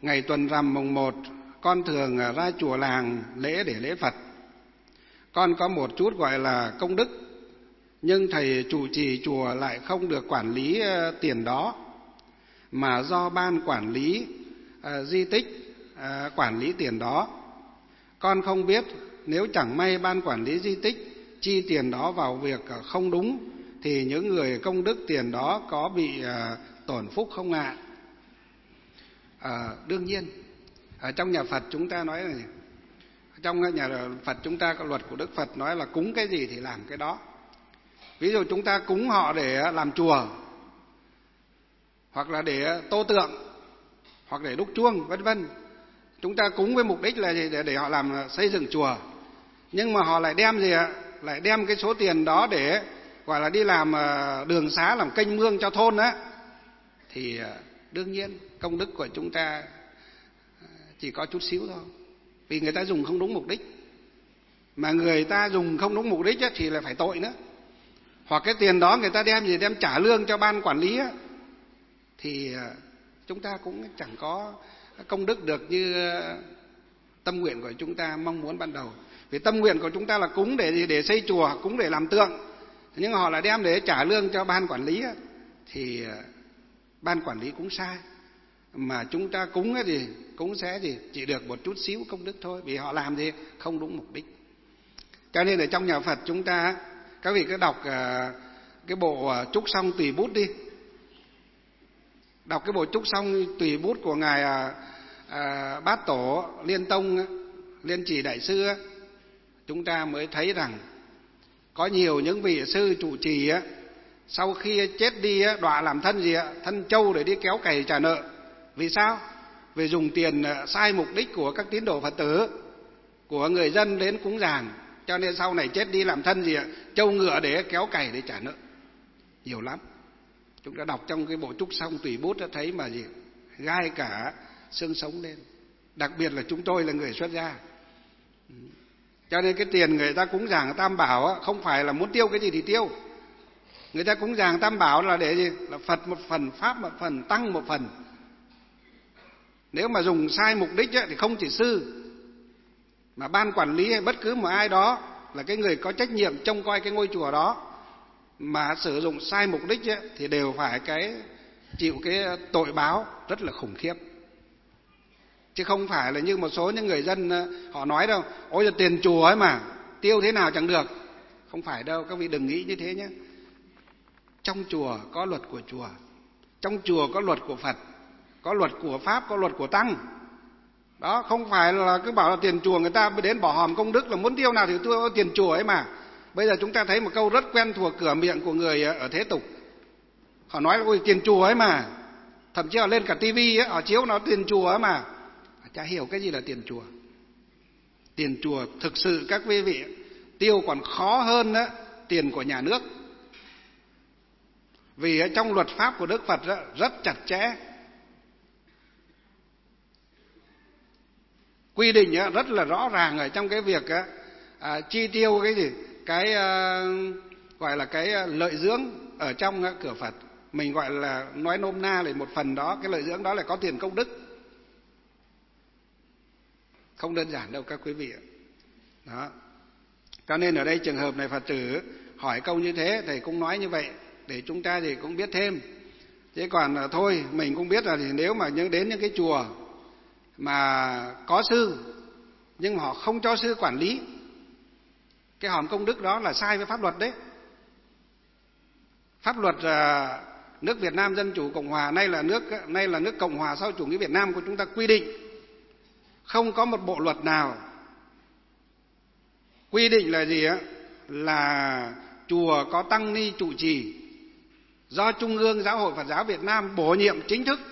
ngày tuần rằm mùng 1, con thường ra chùa làng lễ để lễ Phật. Con có một chút gọi là công đức, nhưng thầy trụ trì chùa lại không được quản lý tiền đó, mà do ban quản lý di tích quản lý tiền đó. Con không biết nếu chẳng may ban quản lý di tích chi tiền đó vào việc không đúng thì những người công đức tiền đó có bị tổn phúc không ạ? Đương nhiên, ở trong nhà Phật chúng ta nói này, trong nhà Phật chúng ta có luật của Đức Phật nói là cúng cái gì thì làm cái đó. Ví dụ chúng ta cúng họ để làm chùa, hoặc là để tô tượng, hoặc để đúc chuông, vân vân. Chúng ta cúng với mục đích là gì? Để họ làm xây dựng chùa. Nhưng mà họ lại đem gì ạ? Lại đem cái số tiền đó để gọi là đi làm đường xá, làm kênh mương cho thôn á, thì đương nhiên công đức của chúng ta chỉ có chút xíu thôi, vì người ta dùng không đúng mục đích. Mà người ta dùng không đúng mục đích á, thì là phải tội nữa. Hoặc cái tiền đó người ta đem trả lương cho ban quản lý á, thì chúng ta cũng chẳng có công đức được như tâm nguyện của chúng ta mong muốn ban đầu. Vì tâm nguyện của chúng ta là cúng để gì? Để xây chùa, cúng để làm tượng. Nhưng họ lại đem để trả lương cho ban quản lý á, thì ban quản lý cũng sai. Mà chúng ta cúng ấy thì cũng sẽ chỉ được một chút xíu công đức thôi, vì họ làm gì không đúng mục đích. Cho nên ở trong nhà Phật chúng ta, các vị cứ đọc cái bộ Trúc Song Tùy Bút đi. Đọc cái bộ Trúc Song Tùy Bút của ngài Bát Tổ Liên Tông, Liên Trì Đại Sư, chúng ta mới thấy rằng có nhiều những vị sư trụ trì sau khi chết đi đọa làm thân gì ạ? Thân trâu để đi kéo cày trả nợ. Vì sao? Vì dùng tiền sai mục đích của các tín đồ Phật tử, của người dân đến cúng dường, cho nên sau này chết đi làm thân gì ạ? Trâu ngựa để kéo cày để trả nợ. Nhiều lắm. Chúng ta đọc trong cái bộ Trúc Song Tùy Bút đã thấy mà gì? Gai cả xương sống lên. Đặc biệt là chúng tôi là người xuất gia. Cho nên cái tiền người ta cúng dường Tam Bảo không phải là muốn tiêu cái gì thì tiêu. Người ta cúng dường Tam Bảo là để gì? Là Phật một phần, Pháp một phần, Tăng một phần. Nếu mà dùng sai mục đích thì không chỉ sư, mà ban quản lý hay bất cứ một ai đó là cái người có trách nhiệm trông coi cái ngôi chùa đó, mà sử dụng sai mục đích thì đều phải chịu cái tội báo rất là khủng khiếp. Chứ không phải là như một số những người dân họ nói đâu, ôi là tiền chùa ấy mà, tiêu thế nào chẳng được. Không phải đâu, các vị đừng nghĩ như thế nhé. Trong chùa có luật của chùa, trong chùa có luật của Phật, có luật của Pháp, có luật của Tăng. Đó, không phải là cứ bảo là tiền chùa người ta đến bỏ hòm công đức là muốn tiêu nào thì tiêu tiền chùa ấy mà. Bây giờ chúng ta thấy một câu rất quen thuộc cửa miệng của người ở thế tục. Họ nói là ôi tiền chùa ấy mà. Thậm chí họ lên cả tivi họ chiếu nó tiền chùa ấy mà. Chả hiểu cái gì là tiền chùa. Tiền chùa thực sự các quý vị tiêu còn khó hơn tiền của nhà nước. Vì trong luật pháp của Đức Phật rất chặt chẽ, quy định rất là rõ ràng ở trong cái việc chi tiêu cái gì, cái gọi là cái lợi dưỡng ở trong cửa Phật. Mình gọi là nói nôm na là một phần đó, cái lợi dưỡng đó là có tiền công đức. Không đơn giản đâu các quý vị ạ. Đó. Cho nên ở đây trường hợp này Phật tử hỏi câu như thế, thầy cũng nói như vậy để chúng ta thì cũng biết thêm. Chứ còn thôi mình cũng biết là thì nếu mà đến những cái chùa mà có sư nhưng mà họ không cho sư quản lý, cái hòm công đức đó là sai với pháp luật đấy. Pháp luật nước Việt Nam Dân Chủ Cộng Hòa, nay là nước Cộng Hòa sau chủ nghĩa Việt Nam của chúng ta quy định, không có một bộ luật nào quy định là gì là chùa có tăng ni trụ trì do Trung ương Giáo hội Phật giáo Việt Nam bổ nhiệm chính thức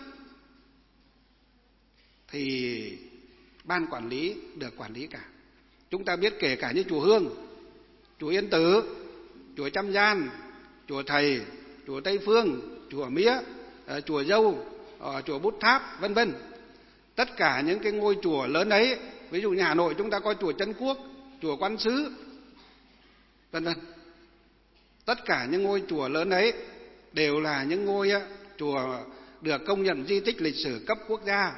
thì ban quản lý được quản lý cả. Chúng ta biết kể cả như chùa Hương, chùa Yên Tử, chùa Trăm Gian, chùa Thầy, chùa Tây Phương, chùa Mía, chùa Dâu, chùa Bút Tháp, vân vân. Tất cả những cái ngôi chùa lớn ấy, ví dụ như Hà Nội chúng ta có chùa Trấn Quốc, chùa Quán Sứ, vân vân. Tất cả những ngôi chùa lớn ấy đều là những ngôi chùa được công nhận di tích lịch sử cấp quốc gia,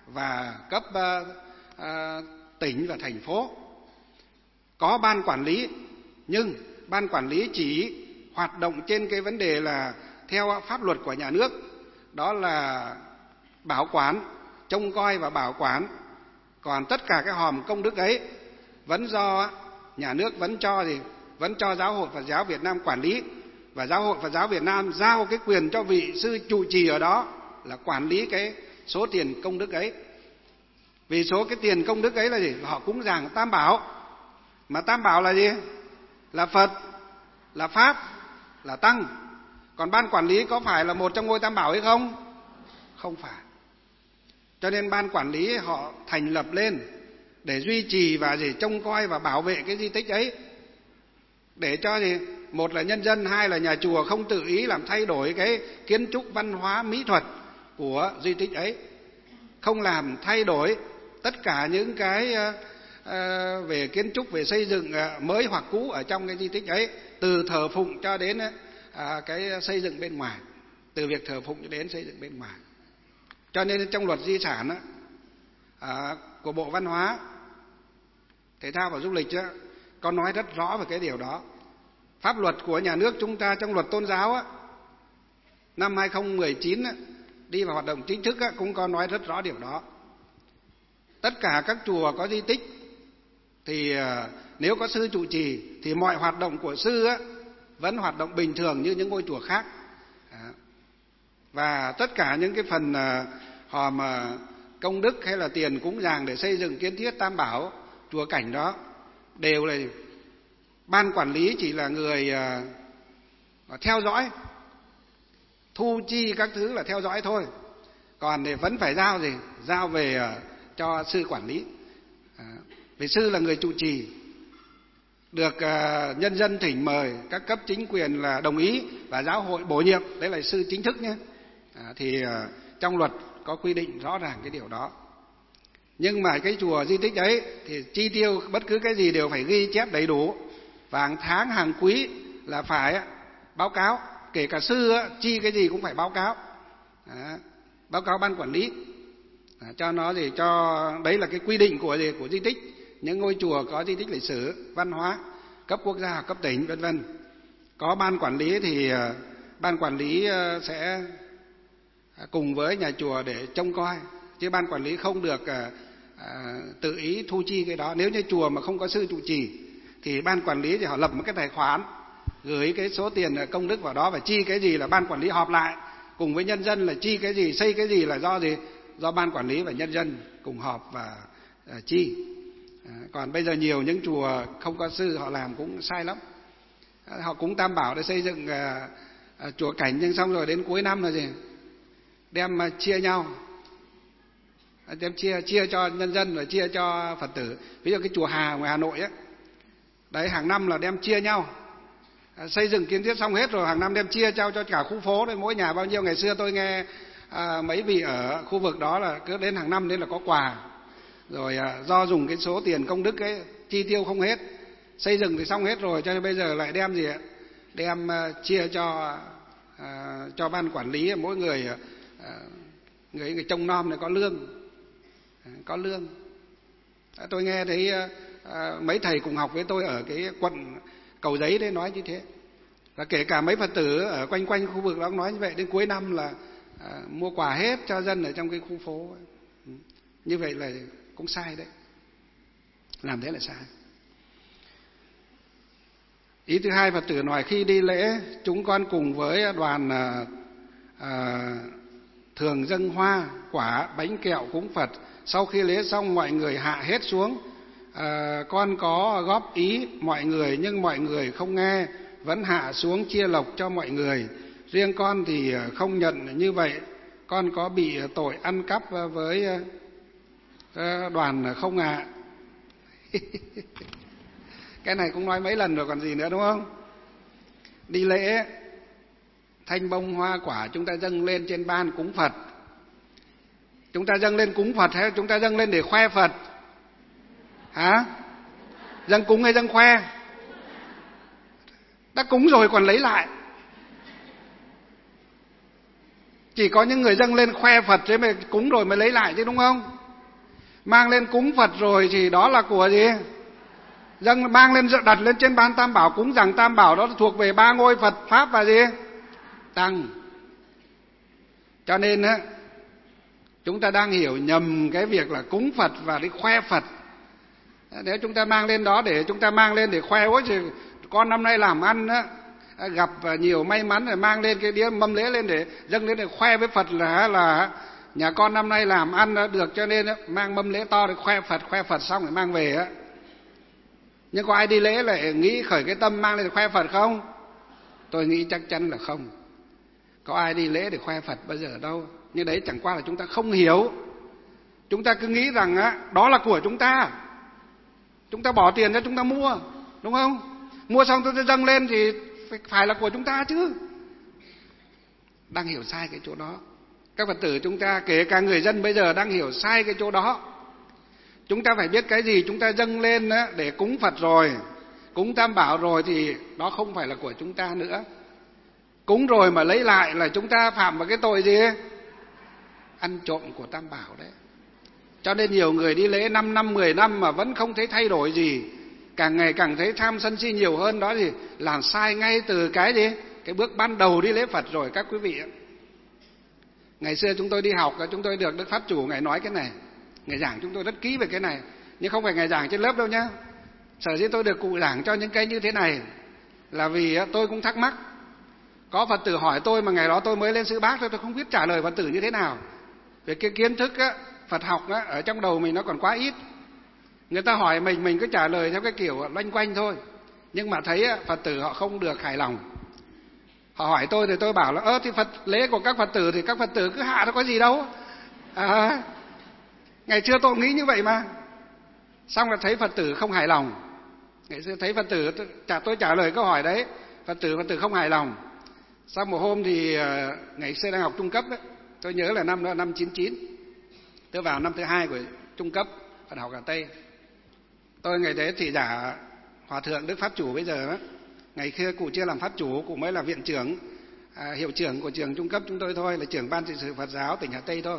và cấp tỉnh và thành phố. Có ban quản lý, nhưng ban quản lý chỉ hoạt động trên cái vấn đề là theo pháp luật của nhà nước, đó là bảo quản, trông coi và bảo quản. Còn tất cả cái hòm công đức ấy vẫn do nhà nước vẫn cho Giáo hội Phật giáo Việt Nam quản lý, và Giáo hội Phật giáo Việt Nam giao cái quyền cho vị sư trụ trì ở đó là quản lý cái số tiền công đức ấy. Vì số cái tiền công đức ấy là gì? Họ cúng dường Tam Bảo. Mà Tam Bảo là gì? Là Phật, là Pháp, là Tăng. Còn ban quản lý có phải là một trong ngôi Tam Bảo hay không? Không phải. Cho nên ban quản lý họ thành lập lên để duy trì và trông coi và bảo vệ cái di tích ấy, để cho một là nhân dân, hai là nhà chùa không tự ý làm thay đổi cái kiến trúc văn hóa mỹ thuật của di tích ấy, không làm thay đổi tất cả những cái về kiến trúc, về xây dựng mới hoặc cũ ở trong cái di tích ấy, từ thờ phụng cho đến cái xây dựng bên ngoài, từ việc thờ phụng cho đến xây dựng bên ngoài. Cho nên trong luật di sản của Bộ Văn hóa, Thể thao và Du lịch có nói rất rõ về cái điều đó. Pháp luật của nhà nước chúng ta trong luật tôn giáo năm 2019 đi vào hoạt động chính thức cũng có nói rất rõ điều đó. Tất cả các chùa có di tích thì nếu có sư trụ trì thì mọi hoạt động của sư vẫn hoạt động bình thường như những ngôi chùa khác. Và tất cả những cái phần hòm công đức hay là tiền cúng dường để xây dựng kiến thiết Tam Bảo, chùa cảnh đó đều là ban quản lý chỉ là người theo dõi, thu chi các thứ là theo dõi thôi. Còn thì vẫn phải giao về cho sư quản lý. Vì sư là người trụ trì, được nhân dân thỉnh mời, các cấp chính quyền là đồng ý và giáo hội bổ nhiệm, đấy là sư chính thức nhé. Thì trong luật có quy định rõ ràng cái điều đó. Nhưng mà cái chùa di tích ấy thì chi tiêu bất cứ cái gì đều phải ghi chép đầy đủ, và hàng tháng hàng quý là phải báo cáo, kể cả sư chi cái gì cũng phải báo cáo. Báo cáo ban quản lý cho nó cho đấy là cái quy định của di tích. Những ngôi chùa có di tích lịch sử văn hóa cấp quốc gia, cấp tỉnh vân vân, có ban quản lý thì ban quản lý sẽ cùng với nhà chùa để trông coi, chứ ban quản lý không được tự ý thu chi cái đó. Nếu như chùa mà không có sư trụ trì thì ban quản lý thì họ lập một cái tài khoản, gửi cái số tiền công đức vào đó, và chi cái gì là ban quản lý họp lại cùng với nhân dân là chi cái gì, xây cái gì là do ban quản lý và nhân dân cùng họp và chi. Còn bây giờ nhiều những chùa không có sư họ làm cũng sai lắm. Họ cúng Tam Bảo để xây dựng chùa cảnh, nhưng xong rồi đến cuối năm là đem chia nhau, đem chia cho nhân dân và chia cho Phật tử. Ví dụ cái chùa Hà ngoài Hà Nội đấy, hàng năm là đem chia nhau, xây dựng kiến thiết xong hết rồi hàng năm đem chia cho cả khu phố đấy, mỗi nhà bao nhiêu. Ngày xưa tôi nghe mấy vị ở khu vực đó là cứ đến hàng năm đến là có quà, rồi do dùng cái số tiền công đức ấy chi tiêu không hết, xây dựng thì xong hết rồi, cho nên bây giờ lại đem chia cho ban quản lý, mỗi người người trông nom này có lương. Tôi nghe thấy mấy thầy cùng học với tôi ở cái quận Cầu Giấy đấy nói như thế, và kể cả mấy Phật tử ở quanh khu vực đó cũng nói như vậy. Đến cuối năm là mua quà hết cho dân ở trong cái khu phố ấy. Như vậy là cũng sai đấy, làm thế là sai. Ý thứ hai, Phật tử nói khi đi lễ chúng con cùng với đoàn thường dâng hoa, quả, bánh kẹo cúng Phật. Sau khi lễ xong mọi người hạ hết xuống. Con có góp ý mọi người nhưng mọi người không nghe, vẫn hạ xuống chia lộc cho mọi người. Riêng con thì không nhận như vậy. Con có bị tội ăn cắp với đoàn không ạ? Cái này cũng nói mấy lần rồi còn gì nữa, đúng không? Đi lễ thanh bông hoa quả chúng ta dâng lên trên ban cúng Phật. Chúng ta dâng lên cúng Phật hay chúng ta dâng lên để khoe Phật? Hả? Dâng cúng hay dâng khoe? Đã cúng rồi còn lấy lại. Chỉ có những người dâng lên khoe Phật thế mà cúng rồi mới lấy lại chứ, đúng không? Mang lên cúng Phật rồi thì đó là của gì? Dâng mang lên đặt lên trên bàn Tam Bảo, cúng dường Tam Bảo đó thuộc về ba ngôi Phật, Pháp và gì? Tăng. Cho nên á, chúng ta đang hiểu nhầm cái việc là cúng Phật và đi khoe Phật. Nếu chúng ta mang lên đó để chúng ta mang lên để khoe, ôi thì con năm nay làm ăn á, gặp nhiều may mắn rồi mang lên cái đĩa mâm lễ lên để dâng lên để khoe với Phật là nhà con năm nay làm ăn được, cho nên mang mâm lễ to để khoe Phật xong rồi mang về á. Nhưng có ai đi lễ lại nghĩ khởi cái tâm mang lên để khoe Phật không? Tôi nghĩ chắc chắn là không. Có ai đi lễ để khoe Phật bao giờ đâu. Nhưng đấy chẳng qua là chúng ta không hiểu. Chúng ta cứ nghĩ rằng á, đó là của chúng ta. Chúng ta bỏ tiền ra chúng ta mua, đúng không? Mua xong tôi dâng lên thì phải là của chúng ta chứ. Đang hiểu sai cái chỗ đó. Các Phật tử chúng ta, kể cả người dân bây giờ đang hiểu sai cái chỗ đó. Chúng ta phải biết cái gì chúng ta dâng lên để cúng Phật rồi, cúng Tam Bảo rồi thì đó không phải là của chúng ta nữa. Cúng rồi mà lấy lại là chúng ta phạm vào cái tội gì? Ăn trộm của Tam Bảo đấy. Cho nên nhiều người đi lễ 5 năm, 10 năm mà vẫn không thấy thay đổi gì. Càng ngày càng thấy tham sân si nhiều hơn, đó thì làm sai ngay từ cái gì? Cái bước ban đầu đi lễ Phật rồi các quý vị ạ. Ngày xưa chúng tôi đi học, chúng tôi được Đức Pháp Chủ Ngài nói cái này. Ngài giảng chúng tôi rất kỹ về cái này. Nhưng không phải Ngài giảng trên lớp đâu nhá. Sở dĩ tôi được cụ giảng cho những cái như thế này là vì tôi cũng thắc mắc. Có Phật tử hỏi tôi mà ngày đó tôi mới lên Sư Bác thôi, tôi không biết trả lời Phật tử như thế nào. Về cái kiến thức Phật học ở trong đầu mình nó còn quá ít. Người ta hỏi mình cứ trả lời theo cái kiểu loanh quanh thôi. Nhưng mà thấy Phật tử họ không được hài lòng. Họ hỏi tôi thì tôi bảo là thì lễ của các Phật tử thì các Phật tử cứ hạ, nó có gì đâu. Ngày xưa tôi nghĩ như vậy mà. Xong là thấy Phật tử không hài lòng. Ngày xưa thấy Phật tử tôi trả lời câu hỏi đấy, Phật tử không hài lòng. Sau một hôm thì ngày xưa đang học trung cấp đấy, tôi nhớ là năm đó năm 99. Tôi vào năm thứ 2 của trung cấp Phật học ở Tây. Tôi ngày đấy thì giả Hòa thượng Đức Pháp Chủ bây giờ đó. Ngày xưa cụ chưa làm Pháp Chủ, cụ mới là viện trưởng, hiệu trưởng của trường trung cấp chúng tôi thôi, là trưởng ban trị sự Phật giáo tỉnh Hà Tây thôi.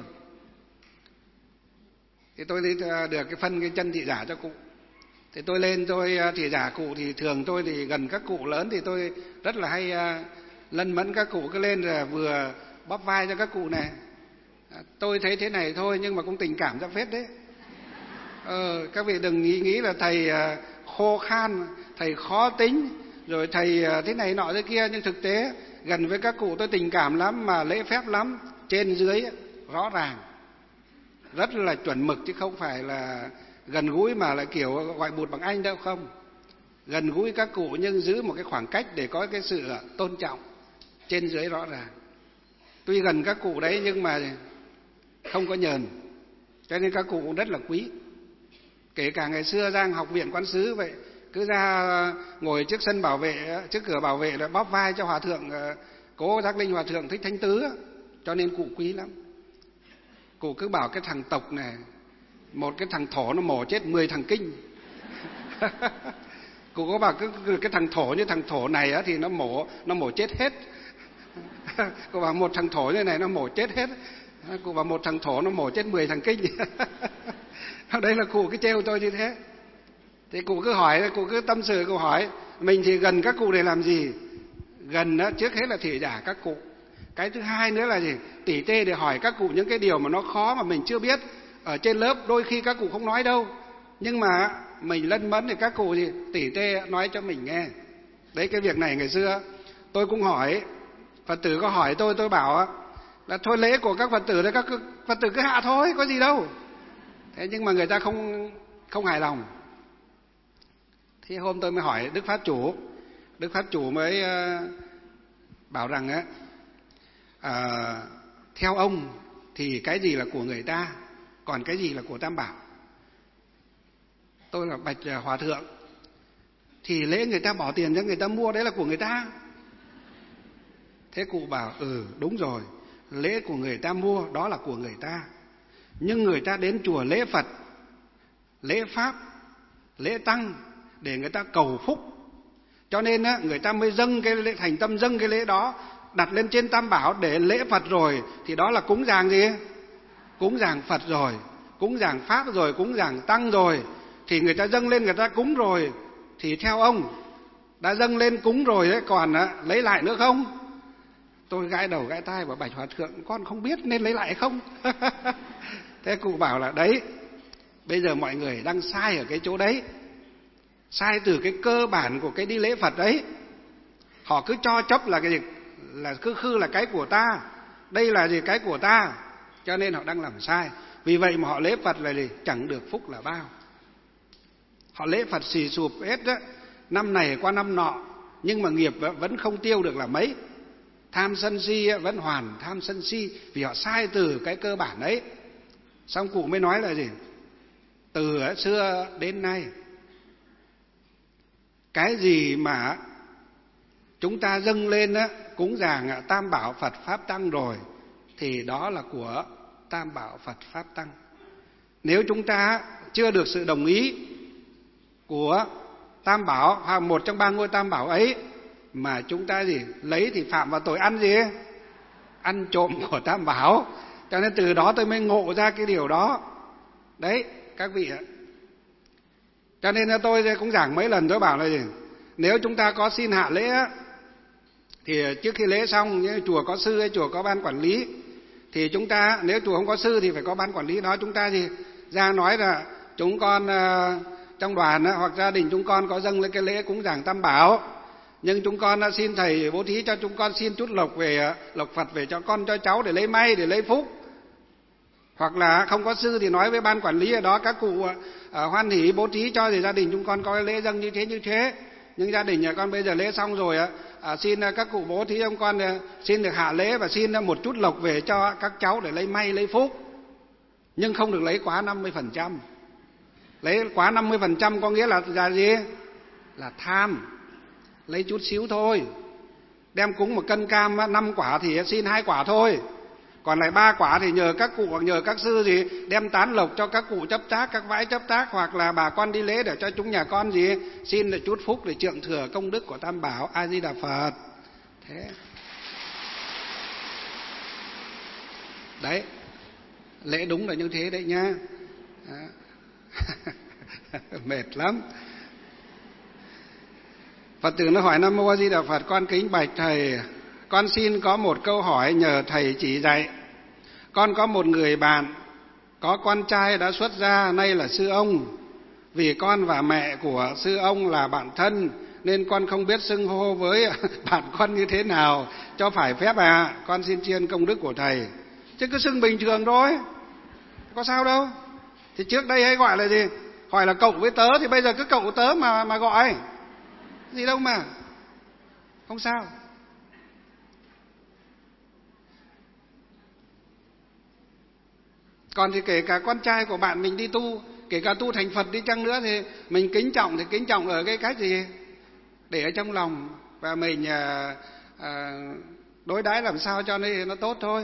Thì tôi được cái phân cái chân thị giả cho cụ. Thì tôi lên tôi thị giả cụ, thì thường tôi thì gần các cụ lớn thì tôi rất là hay lân mẫn các cụ, cứ lên là vừa bóp vai cho các cụ này. Tôi thấy thế này thôi nhưng mà cũng tình cảm ra phết đấy. Các vị đừng nghĩ là thầy khô khan, thầy khó tính, rồi thầy thế này nọ thế kia, nhưng thực tế gần với các cụ tôi tình cảm lắm, mà lễ phép lắm, trên dưới rõ ràng, rất là chuẩn mực, chứ không phải là gần gũi mà là kiểu gọi bụt bằng anh đâu, không. Gần gũi các cụ nhưng giữ một cái khoảng cách để có cái sự tôn trọng, trên dưới rõ ràng. Tuy gần các cụ đấy nhưng mà không có nhờn, cho nên các cụ cũng rất là quý. Kể cả ngày xưa Giang học viện Quán Sứ vậy, cứ ra ngồi trước sân bảo vệ, trước cửa bảo vệ là bóp vai cho Hòa thượng Cố Giác Linh Hòa thượng Thích Thanh Tứ, cho nên cụ quý lắm. Cụ cứ bảo cái thằng Tộc này, một cái thằng thổ nó mổ chết 10 thằng Kinh. Cụ có bảo cái thằng thổ như thằng thổ này thì nó mổ chết hết. Cụ bảo một thằng thổ như này nó mổ chết hết. Cụ bảo một thằng thổ nó mổ chết 10 thằng Kinh. Đây là cụ cứ trêu tôi như thế. Thì cụ cứ hỏi, cụ cứ tâm sự, cụ hỏi mình thì gần các cụ để làm gì? Gần trước hết là thị giả các cụ. Cái thứ hai nữa là gì? Tỉ tê để hỏi các cụ những cái điều mà nó khó mà mình chưa biết. Ở trên lớp đôi khi các cụ không nói đâu, nhưng mà mình lân mẫn thì các cụ gì tỉ tê nói cho mình nghe. Đấy, cái việc này ngày xưa tôi cũng hỏi, Phật tử có hỏi tôi bảo là thôi lễ của các Phật tử đấy, các Phật tử cứ hạ thôi, có gì đâu. Thế nhưng mà người ta không hài lòng. Thế hôm tôi mới hỏi Đức Pháp Chủ, Đức Pháp Chủ mới bảo rằng theo ông thì cái gì là của người ta, còn cái gì là của Tam Bảo. Tôi là bạch Hòa thượng, thì lễ người ta bỏ tiền cho người ta mua, đấy là của người ta. Thế cụ bảo đúng rồi, lễ của người ta mua đó là của người ta, nhưng người ta đến chùa lễ Phật, lễ Pháp, lễ Tăng để người ta cầu phúc, cho nên người ta mới dâng cái lễ, thành tâm dâng cái lễ đó đặt lên trên Tam Bảo để lễ Phật rồi, thì đó là cúng dường gì? Cúng dường Phật rồi. cúng dường pháp rồi, cúng dường tăng rồi, thì người ta dâng lên người ta cúng rồi, thì theo ông đã dâng lên cúng rồi đấy, còn lấy lại nữa không? Tôi gãi đầu gãi tai bảo: bạch hòa thượng, con không biết nên lấy lại không. Thế cụ bảo là đấy, bây giờ mọi người đang sai ở cái chỗ đấy, sai từ cái cơ bản của cái đi lễ Phật đấy. Họ cứ cho chấp là cái gì, là cứ khư là cái của ta, đây là gì cái của ta, cho nên họ đang làm sai. Vì vậy mà họ lễ Phật là gì? Chẳng được phúc là bao. Họ lễ Phật xì sụp hết đó, năm này qua năm nọ, nhưng mà nghiệp vẫn không tiêu được là mấy. Tham sân si vẫn hoàn tham sân si, vì họ sai từ cái cơ bản ấy. Xong cụ mới nói là gì? Từ xưa đến nay, cái gì mà chúng ta dâng lên cúng dường Tam Bảo Phật Pháp Tăng rồi, thì đó là của Tam Bảo Phật Pháp Tăng. Nếu chúng ta chưa được sự đồng ý của Tam Bảo hoặc một trong ba ngôi Tam Bảo ấy, mà chúng ta gì lấy thì phạm vào tội ăn gì? Ăn trộm của Tam Bảo. Cho nên từ đó tôi mới ngộ ra cái điều đó. Đấy các vị ạ. Cho nên tôi cũng giảng mấy lần, tôi bảo là gì? Nếu chúng ta có xin hạ lễ thì trước khi lễ xong, như chùa có sư hay chùa có ban quản lý, thì chúng ta, nếu chùa không có sư thì phải có ban quản lý đó, chúng ta gì ra nói là chúng con trong đoàn hoặc gia đình chúng con có dâng lên cái lễ cúng dường Tam Bảo, nhưng chúng con xin thầy bố thí cho chúng con xin chút lộc về, lộc Phật về cho con cho cháu để lấy may, để lấy phúc. Hoặc là không có sư thì nói với ban quản lý ở đó, các cụ hoan hỉ bố thí cho thì gia đình chúng con có cái lễ dâng như thế. Nhưng gia đình nhà con bây giờ lễ xong rồi xin các cụ bố thí ông con xin được hạ lễ và xin một chút lộc về cho các cháu để lấy may lấy phúc. Nhưng không được lấy quá 50%. Lấy quá 50% có nghĩa là gì? Là tham. Lấy chút xíu thôi. Đem cúng một cân cam 5 quả thì xin 2 quả thôi. Còn lại 3 quả thì nhờ các cụ hoặc nhờ các sư gì đem tán lộc cho các cụ chấp tác, các vãi chấp tác, hoặc là bà con đi lễ để cho chúng nhà con gì xin được chút phúc để trượng thừa công đức của Tam Bảo. A Di Đà Phật. Thế đấy, lễ đúng là như thế đấy nhá. Mệt lắm. Phật tử nó hỏi: Nam Mô A Di Đà Phật, con kính bạch thầy, con xin có một câu hỏi nhờ thầy chỉ dạy. Con có một người bạn có con trai đã xuất gia, nay là sư ông. Vì con và mẹ của sư ông là bạn thân, nên con không biết xưng hô với bạn con như thế nào cho phải phép con xin tri ân công đức của thầy. Chứ cứ xưng bình thường thôi, có sao đâu. Thì trước đây hay gọi là gì? Hỏi là cậu với tớ, thì bây giờ cứ cậu tớ mà gọi. Gì đâu mà. Không sao. Còn thì kể cả con trai của bạn mình đi tu, kể cả tu thành Phật đi chăng nữa, thì mình kính trọng thì kính trọng ở cái cách gì? Để ở trong lòng, và mình đối đãi làm sao cho nó tốt thôi.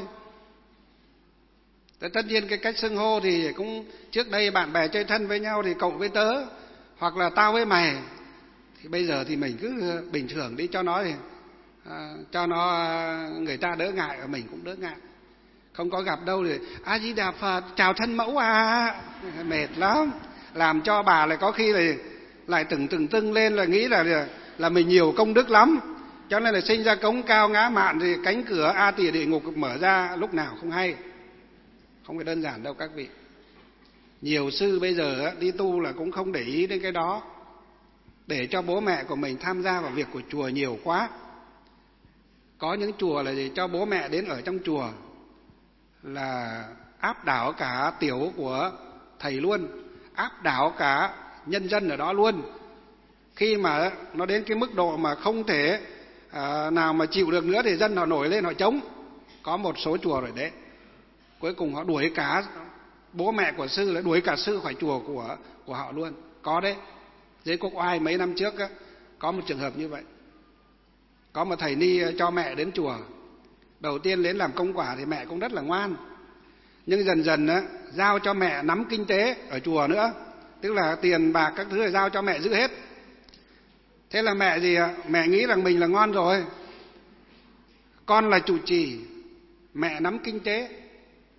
Tất nhiên cái cách xưng hô thì cũng trước đây bạn bè chơi thân với nhau thì cậu với tớ, hoặc là tao với mày. Thì bây giờ thì mình cứ bình thường đi cho nó, thì cho nó người ta đỡ ngại và mình cũng đỡ ngại. Không có gặp đâu thì A Di Đà Phật, chào thân mẫu mệt lắm. Làm cho bà lại có khi lại từng tưng lên, là nghĩ là mình nhiều công đức lắm. Cho nên là sinh ra cống cao ngã mạn thì cánh cửa A Tỳ địa ngục mở ra lúc nào không hay. Không phải đơn giản đâu các vị. Nhiều sư bây giờ đi tu là cũng không để ý đến cái đó, để cho bố mẹ của mình tham gia vào việc của chùa nhiều quá. Có những chùa là cho bố mẹ đến ở trong chùa là áp đảo cả tiểu của thầy luôn, áp đảo cả nhân dân ở đó luôn. Khi mà nó đến cái mức độ mà không thể nào mà chịu được nữa thì dân họ nổi lên họ chống. Có một số chùa rồi đấy, cuối cùng họ đuổi cả bố mẹ của sư, là đuổi cả sư khỏi chùa của họ luôn. Có đấy. Dưới Quốc Oai mấy năm trước có một trường hợp như vậy. Có một thầy ni cho mẹ đến chùa. Đầu tiên đến làm công quả thì mẹ cũng rất là ngoan, nhưng dần dần giao cho mẹ nắm kinh tế ở chùa nữa. Tức là tiền bạc các thứ là giao cho mẹ giữ hết. Thế là mẹ mẹ nghĩ rằng mình là ngon rồi, con là chủ trì, mẹ nắm kinh tế.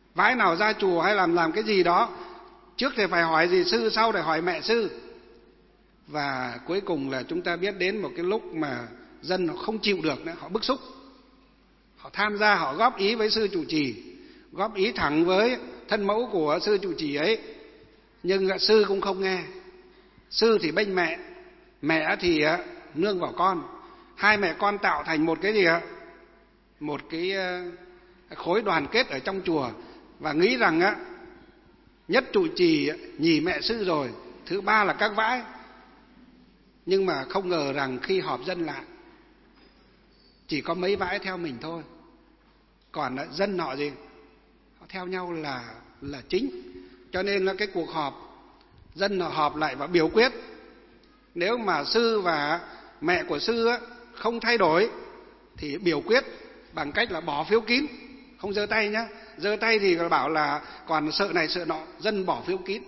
Vãi nào ra chùa hay làm cái gì đó, trước thì phải hỏi gì sư, sau thì hỏi mẹ sư. Và cuối cùng là chúng ta biết đến một cái lúc mà dân họ không chịu được nữa, họ bức xúc. Họ tham gia, họ góp ý với sư trụ trì, góp ý thẳng với thân mẫu của sư trụ trì ấy. Nhưng sư cũng không nghe. Sư thì bênh mẹ, mẹ thì nương vào con. Hai mẹ con tạo thành một cái gì ạ? Một cái khối đoàn kết ở trong chùa. Và nghĩ rằng nhất trụ trì, nhì mẹ sư rồi, thứ ba là các vãi. Nhưng mà không ngờ rằng khi họp dân lại, chỉ có mấy vãi theo mình thôi. Còn dân họ gì? Họ theo nhau là chính. Cho nên là cái cuộc họp, dân họ họp lại và biểu quyết. Nếu mà sư và mẹ của sư không thay đổi thì biểu quyết bằng cách là bỏ phiếu kín, không giơ tay nhá. Giơ tay thì bảo là còn sợ này sợ nọ, dân bỏ phiếu kín.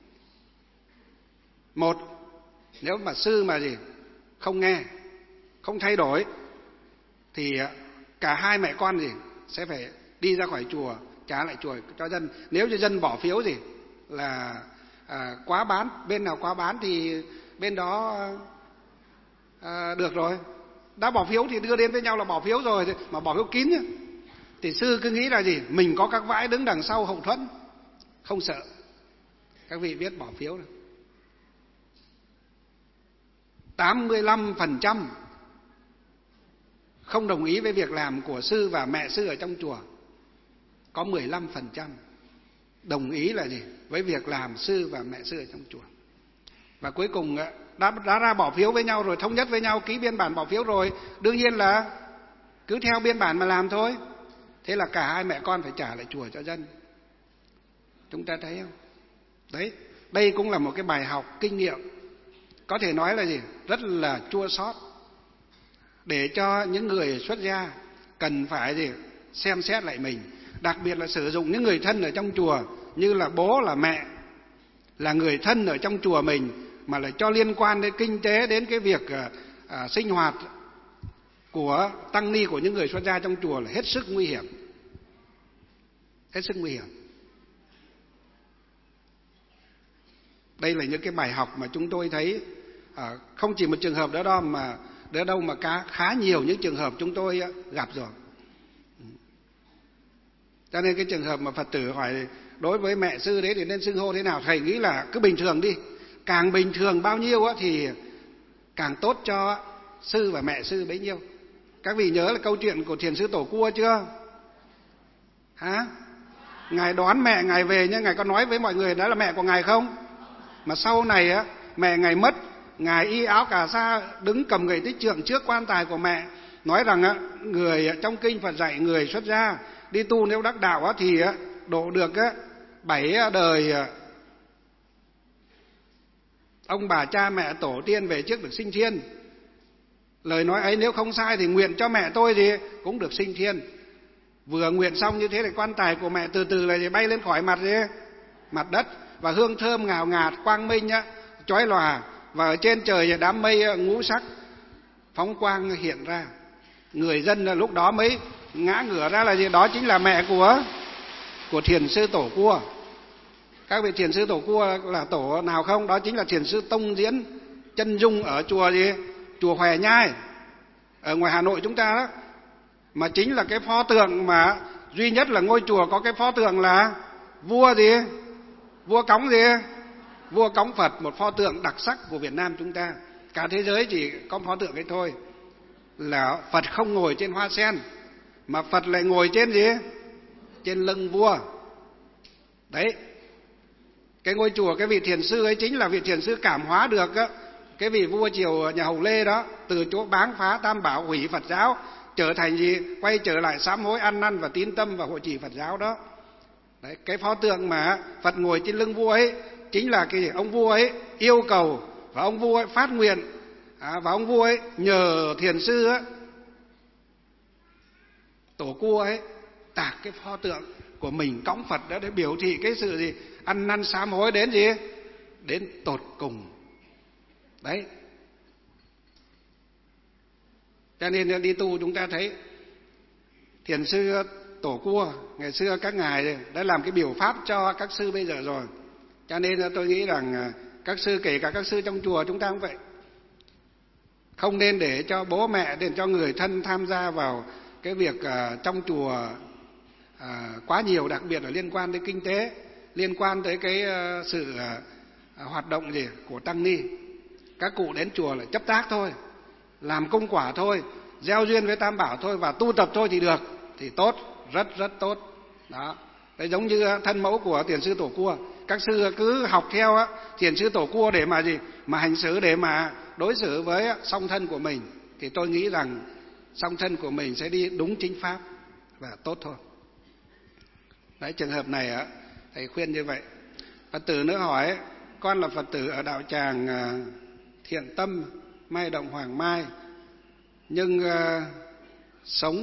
Một, nếu mà sư mà gì không nghe, không thay đổi thì cả hai mẹ con gì sẽ phải đi ra khỏi chùa, trả lại chùa cho dân. Nếu như dân bỏ phiếu gì là quá bán, bên nào quá bán thì bên đó được rồi. Đã bỏ phiếu thì đưa đến với nhau là bỏ phiếu rồi, mà bỏ phiếu kín nhá. Thì sư cứ nghĩ là gì? Mình có các vãi đứng đằng sau hậu thuẫn, không sợ. Các vị biết bỏ phiếu này, 85% không đồng ý với việc làm của sư và mẹ sư ở trong chùa. Có 15% đồng ý là gì? Với việc làm sư và mẹ sư ở trong chùa. Và cuối cùng đã ra bỏ phiếu với nhau rồi, thống nhất với nhau, ký biên bản bỏ phiếu rồi, đương nhiên là cứ theo biên bản mà làm thôi. Thế là cả hai mẹ con phải trả lại chùa cho dân. Chúng ta thấy không? Đấy, đây cũng là một cái bài học kinh nghiệm, có thể nói là gì? Rất là chua xót, để cho những người xuất gia cần phải gì? Xem xét lại mình. Đặc biệt là sử dụng những người thân ở trong chùa, như là bố, là mẹ, là người thân ở trong chùa mình, mà lại cho liên quan đến kinh tế, đến cái việc sinh hoạt của tăng ni, của những người xuất gia trong chùa là hết sức nguy hiểm. Hết sức nguy hiểm. Đây là những cái bài học mà chúng tôi thấy không chỉ một trường hợp đó đâu, mà khá nhiều những trường hợp chúng tôi gặp rồi. Cho nên cái trường hợp mà Phật tử hỏi đối với mẹ sư đấy thì nên xưng hô thế nào, thầy nghĩ là cứ bình thường đi. Càng bình thường bao nhiêu thì càng tốt cho sư và mẹ sư bấy nhiêu. Các vị nhớ là câu chuyện của Thiền sư Tổ Cua chưa? Hả? Ngài đón mẹ Ngài về, nhưng Ngài có nói với mọi người đó là mẹ của Ngài không? Mà sau này mẹ Ngài mất, Ngài y áo cà sa đứng cầm gậy tích trượng trước quan tài của mẹ, nói rằng người trong kinh Phật dạy người xuất gia đi tu nếu đắc đạo thì độ được 7 đời ông bà cha mẹ tổ tiên về trước được sinh thiên. Lời nói ấy nếu không sai thì nguyện cho mẹ tôi gì cũng được sinh thiên. Vừa nguyện xong như thế thì quan tài của mẹ từ từ là bay lên khỏi mặt đất, và hương thơm ngào ngạt, quang minh chói lòa, và ở trên trời đám mây ngũ sắc phóng quang hiện ra. Người dân là lúc đó mới ngã ngửa ra là gì? Đó chính là mẹ của Thiền sư Tổ Cua. Các vị, Thiền sư Tổ Cua là tổ nào không? Đó chính là Thiền sư Tông Diễn Chân Dung ở chùa gì? Chùa Hòe Nhai ở ngoài Hà Nội chúng ta đó. Mà chính là cái pho tượng mà duy nhất là ngôi chùa có cái pho tượng là vua gì? Vua cõng gì? Vua cõng Phật, một pho tượng đặc sắc của Việt Nam chúng ta. Cả thế giới chỉ có pho tượng ấy thôi. Là Phật không ngồi trên hoa sen, mà Phật lại ngồi trên gì? Trên lưng vua. Đấy. Cái ngôi chùa, cái vị thiền sư ấy chính là vị thiền sư cảm hóa được cái vị vua triều nhà Hồng Lê đó, từ chỗ báng phá Tam Bảo, hủy Phật giáo, trở thành gì? Quay trở lại sám hối, ăn năn và tín tâm và hộ trì Phật giáo đó. Đấy, cái pho tượng mà Phật ngồi trên lưng vua ấy chính là cái gì? Ông vua ấy yêu cầu và ông vua ấy phát nguyện, và ông vua ấy nhờ thiền sư Tổ Cua ấy tạc cái pho tượng của mình cõng Phật đó, để biểu thị cái sự gì? Ăn năn sám hối đến gì? Đến tột cùng. Đấy. Cho nên đi tu chúng ta thấy Thiền sư tổ cua ngày xưa các ngài đã làm cái biểu pháp cho các sư bây giờ rồi. Cho nên tôi nghĩ rằng các sư, kể cả các sư trong chùa chúng ta cũng vậy, không nên để cho bố mẹ, để cho người thân tham gia vào cái việc trong chùa quá nhiều, đặc biệt là liên quan đến kinh tế, liên quan tới cái sự hoạt động gì của tăng ni. Các cụ đến chùa là chấp tác thôi, làm công quả thôi, gieo duyên với Tam Bảo thôi và tu tập thôi thì được, thì tốt, rất rất tốt. Đó. Đấy, giống như thân mẫu của Thiền sư Tổ Cua, các sư cứ học theo Thiền sư Tổ Cua để mà gì, mà hành xử, để mà đối xử với song thân của mình, thì tôi nghĩ rằng song thân của mình sẽ đi đúng chính pháp và tốt thôi. Đấy, trường hợp này thầy khuyên như vậy. Phật tử nữa hỏi: con là Phật tử ở đạo tràng Thiện Tâm, Mai Động, Hoàng Mai, nhưng sống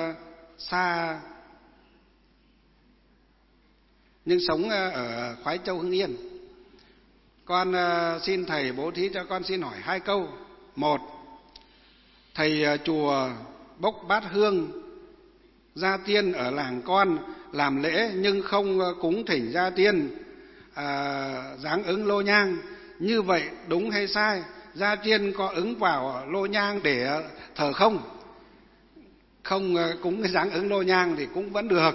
ở Khoái Châu, Hưng Yên. Con xin thầy bố thí cho con xin hỏi 2 câu. 1. Thầy chùa bốc bát hương gia tiên ở làng con làm lễ nhưng không cúng thỉnh gia tiên dáng ứng lô nhang, như vậy đúng hay sai? Gia tiên có ứng vào lô nhang để thờ không? Không cúng cái dáng ứng lô nhang thì cũng vẫn được.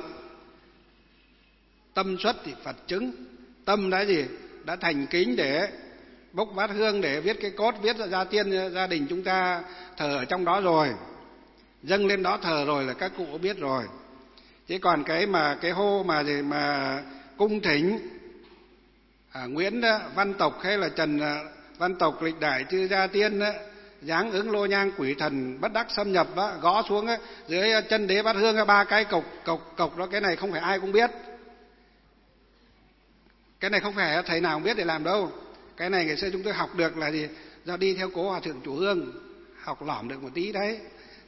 Tâm xuất thì Phật chứng. Tâm đã gì? Đã thành kính để bốc bát hương, để viết cái cốt, viết ra gia tiên gia đình chúng ta thờ ở trong đó rồi, dâng lên đó thờ rồi là các cụ có biết rồi. Chứ còn cái hô mà gì mà cung thỉnh Nguyễn Văn Tộc hay là Trần Văn Tộc lịch đại chư gia tiên dáng ứng lô nhang quỷ thần bất đắc xâm nhập gõ xuống dưới chân đế bát hương 3 cái cộc đó, cái này không phải ai cũng biết. Cái này không phải thầy nào cũng biết để làm đâu. Cái này ngày xưa chúng tôi học được là gì? Do đi theo cố Hòa Thượng Chủ Hương, học lỏm được một tí đấy.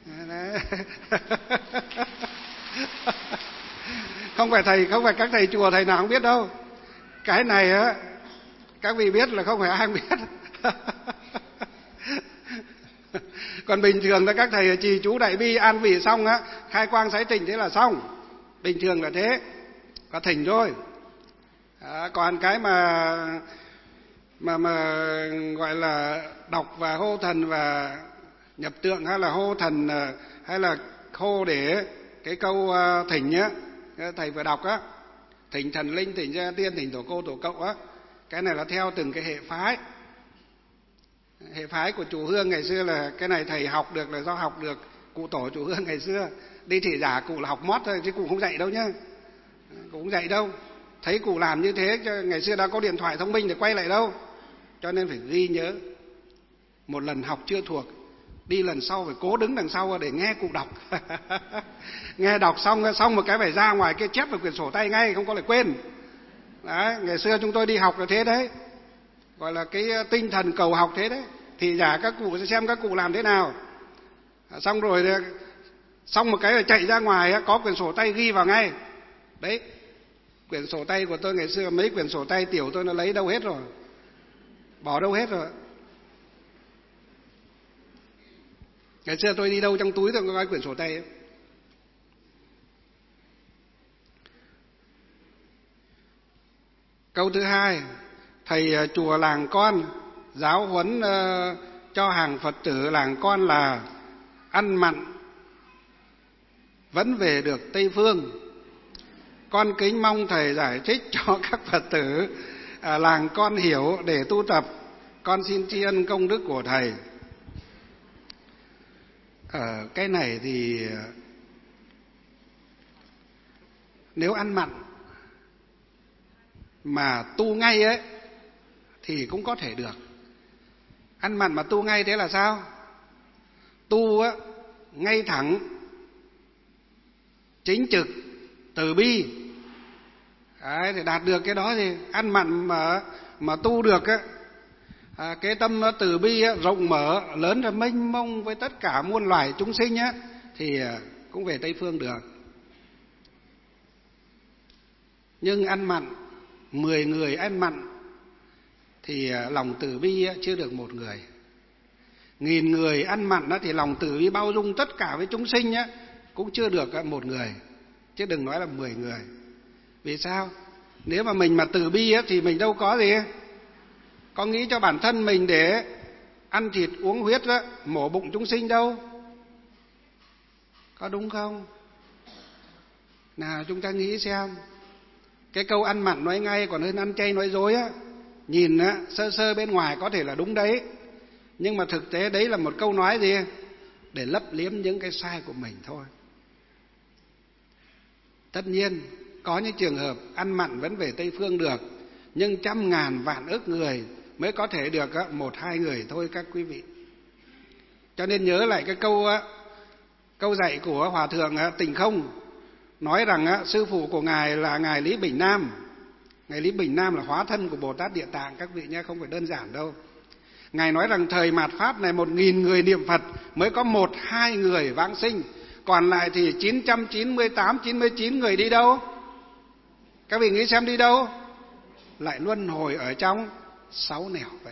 Không phải các thầy chùa thầy nào cũng biết đâu. Cái này các vị biết là không phải ai cũng biết. Còn bình thường là các thầy trì chú đại bi an vị xong khai quang sái tịnh thế là xong. Bình thường là thế, có thỉnh thôi. Còn cái mà gọi là đọc và hô thần và nhập tượng, hay là hô thần, hay là hô để cái câu thỉnh thầy vừa đọc thỉnh thần linh, thỉnh gia tiên, thỉnh tổ cô tổ cậu cái này là theo từng cái hệ phái. Hệ phái của Chùa Hương ngày xưa là cái này thầy học được là do học được cụ tổ Chùa Hương ngày xưa. Đi thị giả cụ là học mót thôi chứ cụ không dạy đâu nhá. Cụ không dạy đâu. Thấy cụ làm như thế, ngày xưa đã có điện thoại thông minh để quay lại đâu. Cho nên phải ghi nhớ. Một lần học chưa thuộc, đi lần sau phải cố đứng đằng sau để nghe cụ đọc. Nghe đọc xong một cái phải ra ngoài cái chép vào quyển sổ tay ngay, không có lại quên. Đấy, ngày xưa chúng tôi đi học là thế đấy. Gọi là cái tinh thần cầu học thế đấy. Thì giả các cụ sẽ xem các cụ làm thế nào. Xong rồi xong một cái rồi chạy ra ngoài có quyển sổ tay ghi vào ngay. Đấy, quyển sổ tay của tôi ngày xưa, mấy quyển sổ tay tiểu tôi nó lấy đâu hết rồi, bỏ đâu hết rồi. Ngày xưa tôi đi đâu trong túi tôi có cái quyển sổ tay ấy. Câu thứ 2, thầy chùa làng con giáo huấn cho hàng Phật tử làng con là ăn mặn vẫn về được Tây Phương. Con kính mong thầy giải thích cho các Phật tử làng con hiểu để tu tập. Con xin tri ân công đức của thầy. Ở cái này thì nếu ăn mặn mà tu ngay ấy thì cũng có thể được. Ăn mặn mà tu ngay thế là sao? Tu ngay thẳng, chính trực, từ bi. Đấy, thì đạt được cái đó thì ăn mặn mà tu được cái tâm nó từ bi rộng mở, lớn ra mênh mông với tất cả muôn loài chúng sinh thì cũng về Tây Phương được. Nhưng ăn mặn, 10 người ăn mặn thì lòng từ bi chưa được 1 người. 1000 người ăn mặn thì lòng từ bi bao dung tất cả với chúng sinh cũng chưa được 1 người. chứ đừng nói là 10 người. Vì sao? Nếu mà mình mà từ bi á, thì mình đâu có gì, có nghĩ cho bản thân mình để ăn thịt uống huyết á, mổ bụng chúng sinh đâu. Có đúng không? Nào chúng ta nghĩ xem. Cái câu ăn mặn nói ngay còn hơn ăn chay nói dối á. Nhìn á, sơ sơ bên ngoài có thể là đúng đấy, nhưng mà thực tế đấy là một câu nói gì? Để lấp liếm những cái sai của mình thôi. Tất nhiên có những trường hợp ăn mặn vẫn về Tây Phương được, nhưng trăm ngàn vạn ức người mới có thể được 1-2 người thôi các quý vị. Cho nên nhớ lại cái câu dạy của Hòa Thượng Tình Không, nói rằng sư phụ của Ngài là Ngài Lý Bình Nam. Ngài Lý Bình Nam là hóa thân của Bồ Tát Địa Tạng các vị nhé, không phải đơn giản đâu. Ngài nói rằng thời mạt Pháp này 1.000 người niệm Phật mới có 1-2 người vãng sinh, còn lại thì 998-99 người đi đâu? Các vị nghĩ xem đi đâu? Lại luân hồi ở trong 6 nẻo vậy.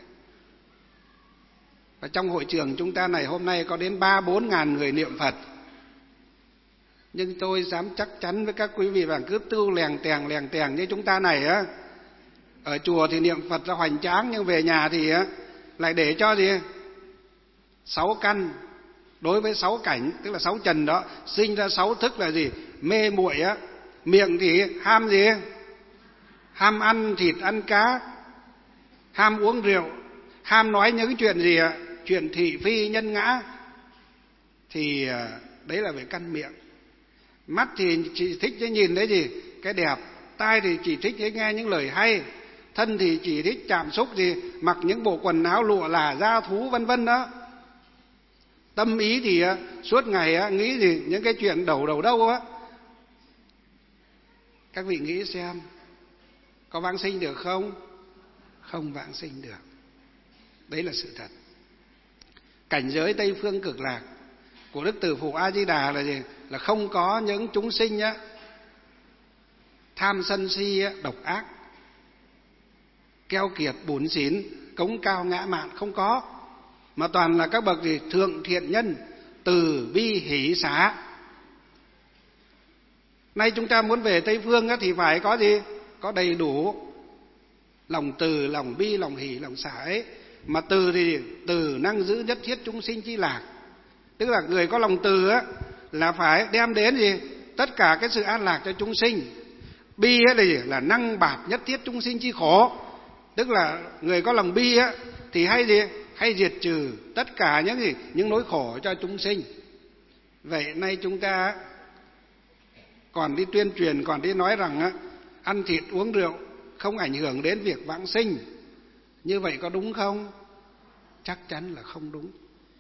Và trong hội trường chúng ta này hôm nay có đến 3-4 ngàn người niệm Phật. Nhưng tôi dám chắc chắn với các quý vị rằng cứ tu lèng tèng như chúng ta này á, ở chùa thì niệm Phật ra hoành tráng, nhưng về nhà thì lại để cho gì? 6 căn đối với 6 cảnh, tức là 6 trần đó, sinh ra 6 thức là gì? Mê muội á. Miệng thì ham gì? Ham ăn thịt ăn cá, ham uống rượu, ham nói những chuyện gì ạ? Chuyện thị phi nhân ngã. Thì đấy là về căn miệng. Mắt thì chỉ thích cái nhìn đấy gì? Cái đẹp. Tai thì chỉ thích cái nghe những lời hay. Thân thì chỉ thích chạm xúc gì? Mặc những bộ quần áo lụa là da thú vân vân đó. Tâm ý thì suốt ngày nghĩ gì? Những cái chuyện đầu đâu á. Các vị nghĩ xem, có vãng sinh được không? Không vãng sinh được. Đấy là sự thật. Cảnh giới Tây Phương Cực Lạc của Đức Từ Phụ A Di Đà là gì? Là không có những chúng sinh tham sân si độc ác, keo kiệt bủn xỉn, cống cao ngã mạn, không có. Mà toàn là các bậc gì? Thượng thiện nhân, từ bi hỷ xá. Nay chúng ta muốn về Tây Phương thì phải có gì? Có đầy đủ lòng từ, lòng bi, lòng hỷ, lòng xả ấy. Mà từ thì từ năng giữ nhất thiết chúng sinh chi lạc. Tức là người có lòng từ là phải đem đến gì? Tất cả cái sự an lạc cho chúng sinh. Bi là gì? Là năng bạt nhất thiết chúng sinh chi khổ. Tức là người có lòng bi thì hay gì? Hay diệt trừ tất cả những gì? Những nỗi khổ cho chúng sinh. Vậy nay chúng ta còn đi tuyên truyền, còn đi nói rằng ăn thịt uống rượu không ảnh hưởng đến việc vãng sinh. Như vậy có đúng không? Chắc chắn là không đúng.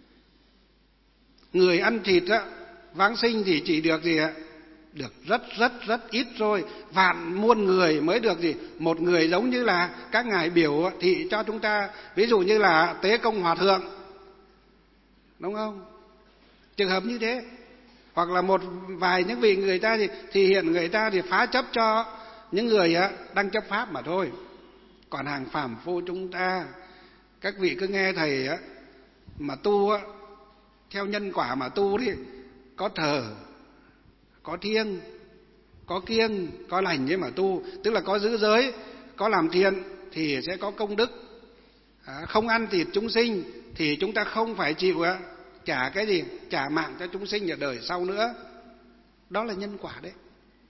Người ăn thịt vãng sinh thì chỉ được gì ạ? Được rất ít thôi. Vạn muôn người mới được gì? Một người, giống như là các ngài biểu thị cho chúng ta. Ví dụ như là Tế Công Hòa Thượng, đúng không? Trường hợp như thế. Hoặc là một vài những vị người ta thì hiện người ta thì phá chấp cho những người đang chấp pháp mà thôi. Còn hàng phàm phu chúng ta, các vị cứ nghe thầy mà tu theo nhân quả mà tu đi, có thờ, có thiêng, có kiêng, có lành với mà tu, tức là có giữ giới, có làm thiện thì sẽ có công đức. Không ăn thịt chúng sinh thì chúng ta không phải chịu trả cái gì? Trả mạng cho chúng sinh ở đời sau nữa. Đó là nhân quả đấy.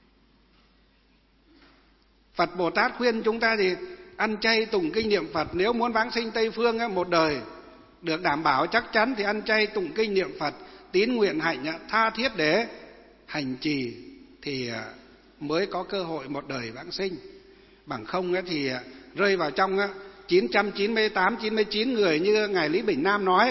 Phật Bồ Tát khuyên chúng ta gì? Ăn chay tụng kinh niệm Phật. Nếu muốn vãng sinh Tây Phương một đời được đảm bảo chắc chắn thì ăn chay tụng kinh niệm Phật, tín nguyện hạnh tha thiết để hành trì thì mới có cơ hội một đời vãng sinh. Bằng không thì rơi vào trong 998-99 người như Ngài Lý Bình Nam nói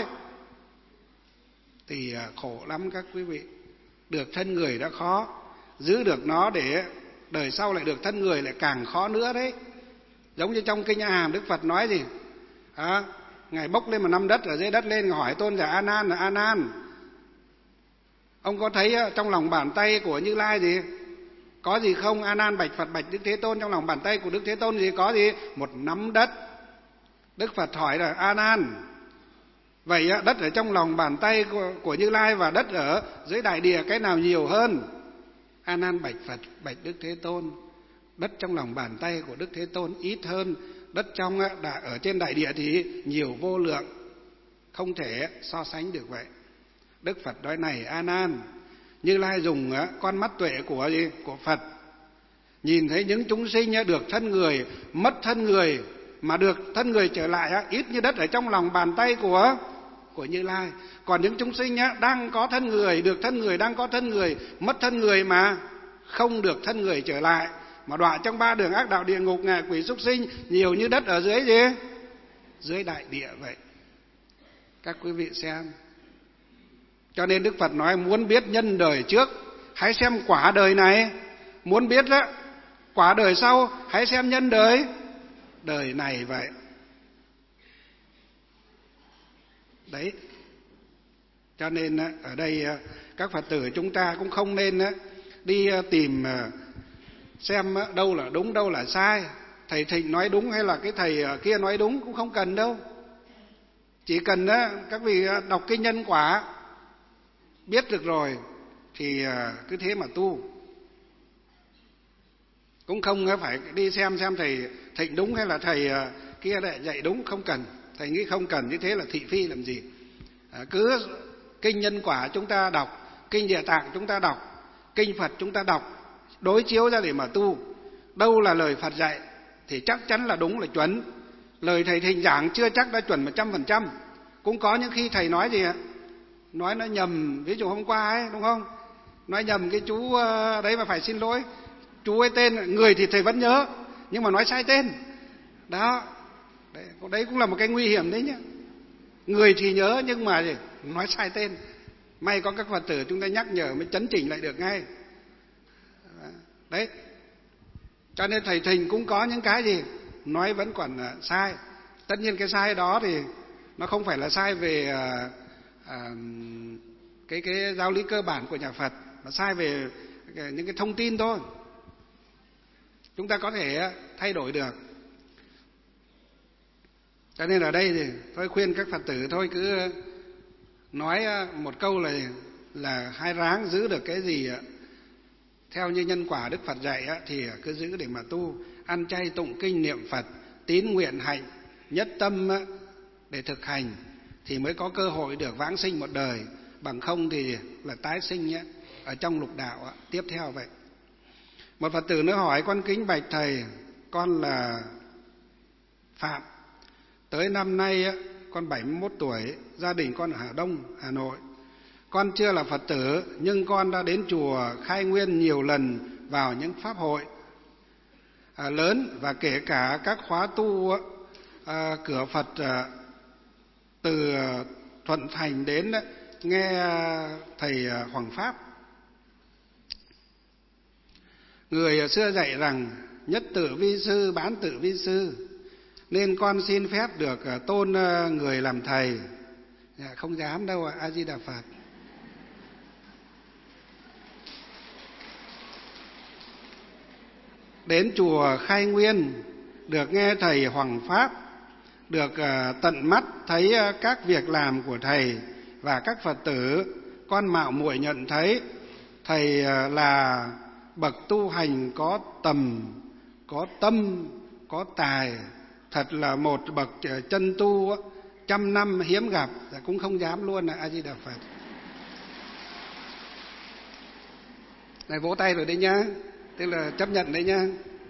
thì khổ lắm các quý vị. Được thân người đã khó, giữ được nó để đời sau lại được thân người lại càng khó nữa đấy. Giống như trong Kinh A Hàm Đức Phật nói gì? Ngài bốc lên một nắm đất, ở dưới đất lên hỏi tôn giả A Nan là: A Nan, ông có thấy trong lòng bàn tay của Như Lai gì? Có gì không? A Nan bạch Phật: bạch Đức Thế Tôn, trong lòng bàn tay của Đức Thế Tôn gì? Có gì? Một nắm đất. Đức Phật hỏi là: A Nan, vậy đất ở trong lòng bàn tay của Như Lai và đất ở dưới đại địa cái nào nhiều hơn? A Nan bạch Phật, bạch Đức Thế Tôn, đất trong lòng bàn tay của Đức Thế Tôn ít hơn đất trong ở trên đại địa thì nhiều vô lượng, không thể so sánh được vậy. Đức Phật nói này A Nan, Như Lai dùng con mắt tuệ của Phật nhìn thấy những chúng sinh được thân người, mất thân người mà được thân người trở lại ít như đất ở trong lòng bàn tay của Như Lai. Còn những chúng sinh đang có thân người, được thân người, đang có thân người, mất thân người mà không được thân người trở lại, mà đọa trong 3 đường ác đạo địa ngục, ngạ quỷ súc sinh, nhiều như đất ở dưới gì? Dưới đại địa vậy. Các quý vị xem. Cho nên Đức Phật nói muốn biết nhân đời trước, hãy xem quả đời này. Muốn biết quả đời sau, hãy xem nhân đời này vậy. Đấy. Cho nên ở đây các Phật tử chúng ta cũng không nên đi tìm xem đâu là đúng, đâu là sai. Thầy Thịnh nói đúng hay là cái thầy kia nói đúng cũng không cần đâu. Chỉ cần các vị đọc cái nhân quả, biết được rồi thì cứ thế mà tu. Cũng không phải đi xem thầy Thịnh đúng hay là thầy kia lại dạy đúng, không cần. Thầy nghĩ không cần, như thế là thị phi làm gì. Cứ kinh nhân quả chúng ta đọc, kinh Địa Tạng chúng ta đọc, kinh Phật chúng ta đọc, đối chiếu ra để mà tu. Đâu là lời Phật dạy thì chắc chắn là đúng, là chuẩn. Lời thầy Thịnh giảng chưa chắc đã chuẩn 100%. Cũng có những khi thầy nói gì ạ? Nói nó nhầm, ví dụ hôm qua ấy, đúng không? Nói nhầm cái chú đấy mà phải xin lỗi. Chú ấy tên, người thì thầy vẫn nhớ, nhưng mà nói sai tên. Đó, đấy cũng là một cái nguy hiểm đấy nhá. Người thì nhớ nhưng mà nói sai tên. May có các Phật tử chúng ta nhắc nhở mới chấn chỉnh lại được ngay. Đấy. Cho nên thầy Thịnh cũng có những cái gì nói vẫn còn sai. Tất nhiên cái sai đó thì nó không phải là sai về cái giáo lý cơ bản của nhà Phật, mà sai về những cái thông tin thôi. Chúng ta có thể thay đổi được. Cho nên ở đây thì tôi khuyên các Phật tử thôi cứ nói một câu là hai ráng giữ được cái gì theo như nhân quả Đức Phật dạy thì cứ giữ để mà tu. Ăn chay tụng kinh niệm Phật, tín nguyện hạnh, nhất tâm để thực hành thì mới có cơ hội được vãng sinh một đời. Bằng không thì là tái sinh ở trong lục đạo tiếp theo vậy. Một Phật tử nữa hỏi: con kính bạch thầy, con là Phạm. Tới năm nay con 71 tuổi, gia đình con ở Hà Đông, Hà Nội. Con chưa là Phật tử nhưng con đã đến chùa Khai Nguyên nhiều lần vào những pháp hội lớn và kể cả các khóa tu cửa Phật từ Thuận Thành đến nghe thầy Hoàng Pháp. Người xưa dạy rằng nhất tự vi sư, bán tự vi sư, nên con xin phép được tôn người làm thầy. Không dám đâu A Di Đà Phật. Đến chùa Khai Nguyên được nghe thầy Hoàng Pháp, được tận mắt thấy các việc làm của thầy và các Phật tử, con mạo muội nhận thấy thầy là bậc tu hành có tầm, có tâm, có tài, thật là một bậc chân tu 100 năm hiếm gặp. Cũng không dám luôn A Di Đà Phật. Này vỗ tay rồi đấy nhá, tức là chấp nhận đấy nhá.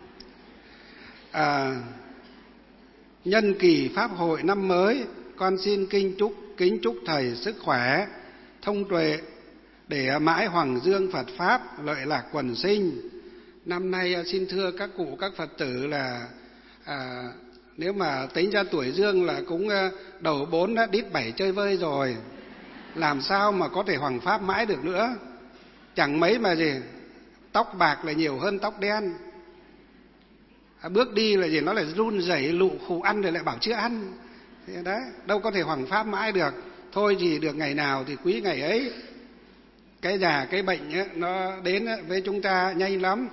Nhân kỳ pháp hội năm mới, con xin kính chúc thầy sức khỏe, thông tuệ để mãi hoằng dương Phật pháp, lợi lạc quần sinh. Năm nay xin thưa các cụ các Phật tử là nếu mà tính ra tuổi dương là cũng đầu 4 đít 7 chơi vơi rồi, làm sao mà có thể hoằng pháp mãi được nữa. Chẳng mấy mà gì tóc bạc là nhiều hơn tóc đen. Bước đi là gì nó lại run rẩy lụ khụ, ăn rồi lại bảo chưa ăn. Thế đấy, đâu có thể hoằng pháp mãi được. Thôi thì được ngày nào thì quý ngày ấy. Cái già cái bệnh nó đến với chúng ta nhanh lắm.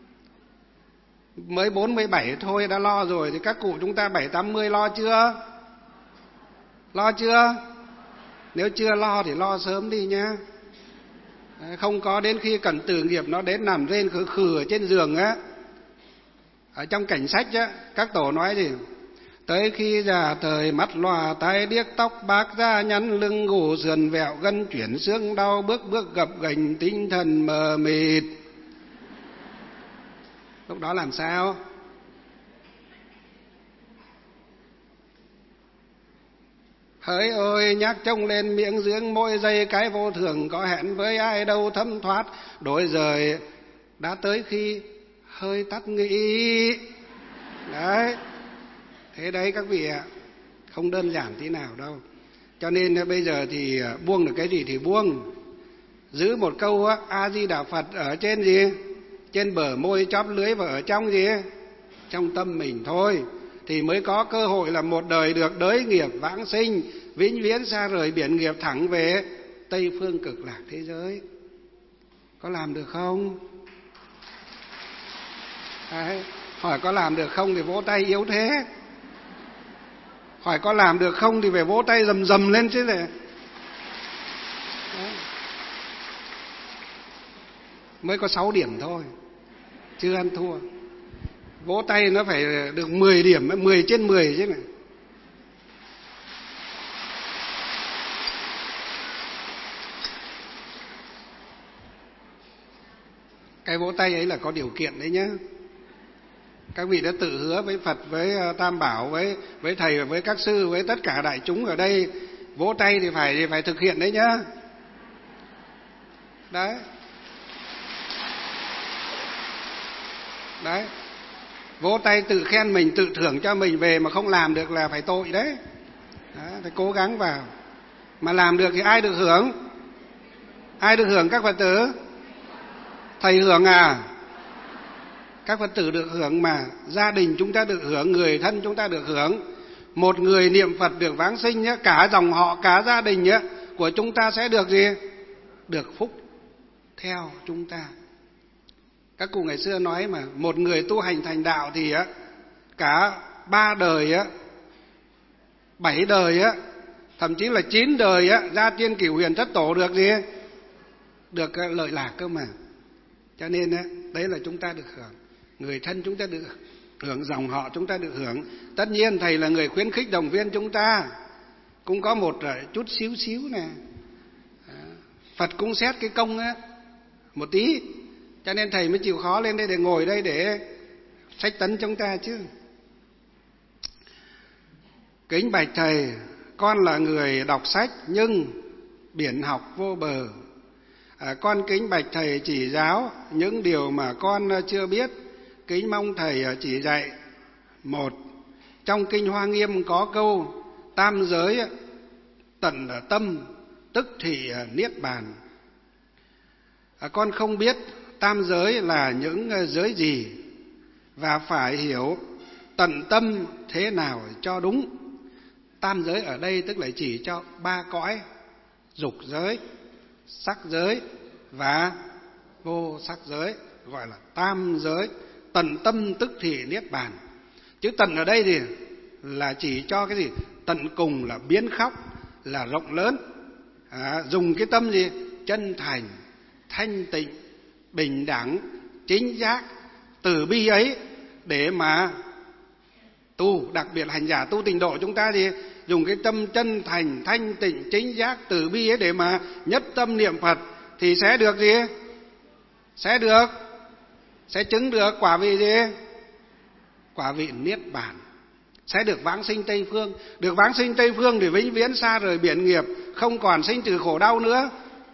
Mới 47 thôi đã lo rồi, thì các cụ chúng ta 70-80 lo chưa? Lo chưa? Nếu chưa lo thì lo sớm đi nhá. Không có đến khi cần tử nghiệp nó đến nằm rên khử khử ở trên giường á. Ở trong cảnh sách á, các tổ nói gì? Tới khi già thời mắt lòa tai điếc tóc bạc da nhăn lưng gù sườn vẹo gân chuyển xương đau bước bước gập ghềnh tinh thần mờ mịt. Lúc đó làm sao? Hỡi ôi nhắc trông lên miệng giếng môi dây cái vô thường có hẹn với ai đâu thấm thoát đổi rời đã tới khi hơi tắt nghĩ. Đấy. Thế đấy các vị ạ, không đơn giản tí nào đâu. Cho nên bây giờ thì buông được cái gì thì buông. Giữ một câu A Di Đà Phật ở trên gì? Trên bờ môi chóp lưới và ở trong gì? Trong tâm mình thôi. Thì mới có cơ hội là một đời được đới nghiệp vãng sinh, vĩnh viễn xa rời biển nghiệp thẳng về Tây phương cực lạc thế giới. Có làm được không? Đấy. Hỏi có làm được không thì vỗ tay yếu thế. Hỏi có làm được không thì phải vỗ tay rầm rầm lên chứ này. Mới có 6 điểm thôi, chưa ăn thua. Vỗ tay nó phải được 10 điểm, 10 trên 10 chứ này. Cái vỗ tay ấy là có điều kiện đấy nhá. Các vị đã tự hứa với Phật, với Tam Bảo, với thầy, với các sư, với tất cả đại chúng ở đây, vỗ tay thì phải thực hiện đấy nhá. Đấy. Đấy. Vỗ tay tự khen mình, tự thưởng cho mình về mà không làm được là phải tội đấy. Đấy, phải cố gắng vào. Mà làm được thì ai được hưởng? Ai được hưởng các Phật tử? Thầy hưởng à? Các Phật tử được hưởng mà, gia đình chúng ta được hưởng, người thân chúng ta được hưởng. Một người niệm Phật được vãng sinh nhé, cả dòng họ, cả gia đình nhé, của chúng ta sẽ được gì? Được phúc theo chúng ta. Các cụ ngày xưa nói mà, một người tu hành thành đạo thì cả 3 đời, 7 đời, thậm chí là 9 đời gia tiên cửu huyền thất tổ được gì? Được lợi lạc cơ mà. Cho nên đấy là chúng ta được hưởng. Người thân chúng ta được hưởng, dòng họ chúng ta được hưởng. Tất nhiên thầy là người khuyến khích động viên chúng ta, cũng có một chút xíu nè. Phật cũng xét cái công một tí, cho nên thầy mới chịu khó lên đây để ngồi đây để sách tấn chúng ta chứ. Kính bạch thầy, con là người đọc sách nhưng biển học vô bờ. Con kính bạch thầy chỉ giáo những điều mà con chưa biết. Kính mong thầy chỉ dạy. 1. Trong kinh Hoa Nghiêm có câu tam giới tận tâm tức thị niết bàn. Con không biết tam giới là những giới gì và phải hiểu tận tâm thế nào cho đúng. Tam giới ở đây tức là chỉ cho 3 cõi: dục giới, sắc giới và vô sắc giới, gọi là tam giới. Tận tâm tức thị niết bàn. Chữ tận ở đây thì là chỉ cho cái gì? Tận cùng là biến khắp, là rộng lớn. Dùng cái tâm gì? Chân thành, thanh tịnh, bình đẳng, chính giác, từ bi ấy để mà tu. Đặc biệt hành giả tu tịnh độ chúng ta thì dùng cái tâm chân thành, thanh tịnh, chính giác, từ bi ấy để mà nhất tâm niệm Phật thì sẽ được gì? Sẽ chứng được quả vị gì? Quả vị niết bàn. Sẽ được vãng sinh Tây Phương. Được vãng sinh Tây Phương thì vĩnh viễn xa rời biển nghiệp, không còn sinh tử khổ đau nữa.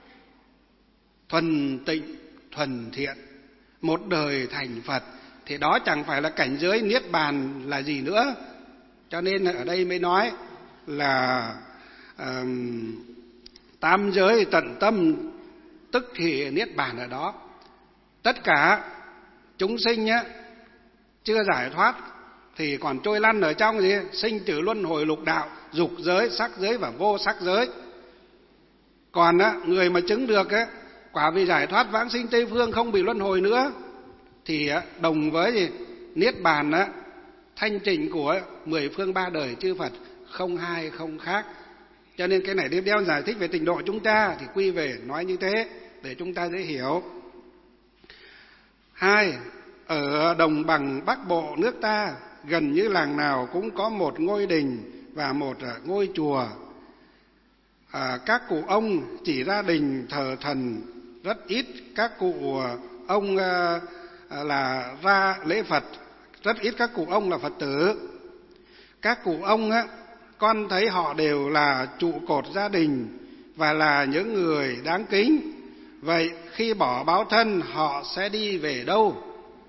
Thuần tịnh, thuần thiện, một đời thành Phật thì đó chẳng phải là cảnh giới niết bàn là gì nữa. Cho nên ở đây mới nói là tam giới tận tâm tức thì niết bàn ở đó. Tất cả chúng sinh chưa giải thoát thì còn trôi lăn ở trong gì? Sinh tử luân hồi lục đạo, dục giới, sắc giới và vô sắc giới. Còn người mà chứng được quả vị giải thoát vãng sinh Tây Phương, không bị luân hồi nữa, thì đồng với gì? Niết bàn thanh tịnh của 10 phương 3 đời chư Phật, không hai không khác. Cho nên cái này tiếp theo giải thích về tịnh độ chúng ta thì quy về nói như thế. để chúng ta dễ hiểu. Hai, ở đồng bằng Bắc Bộ nước ta, gần như làng nào cũng có một ngôi đình và một ngôi chùa. Các cụ ông chỉ ra đình thờ thần rất ít, các cụ ông là ra lễ Phật, rất ít các cụ ông là Phật tử. Các cụ ông con thấy họ đều là trụ cột gia đình và là những người đáng kính. Vậy khi bỏ báo thân họ sẽ đi về đâu?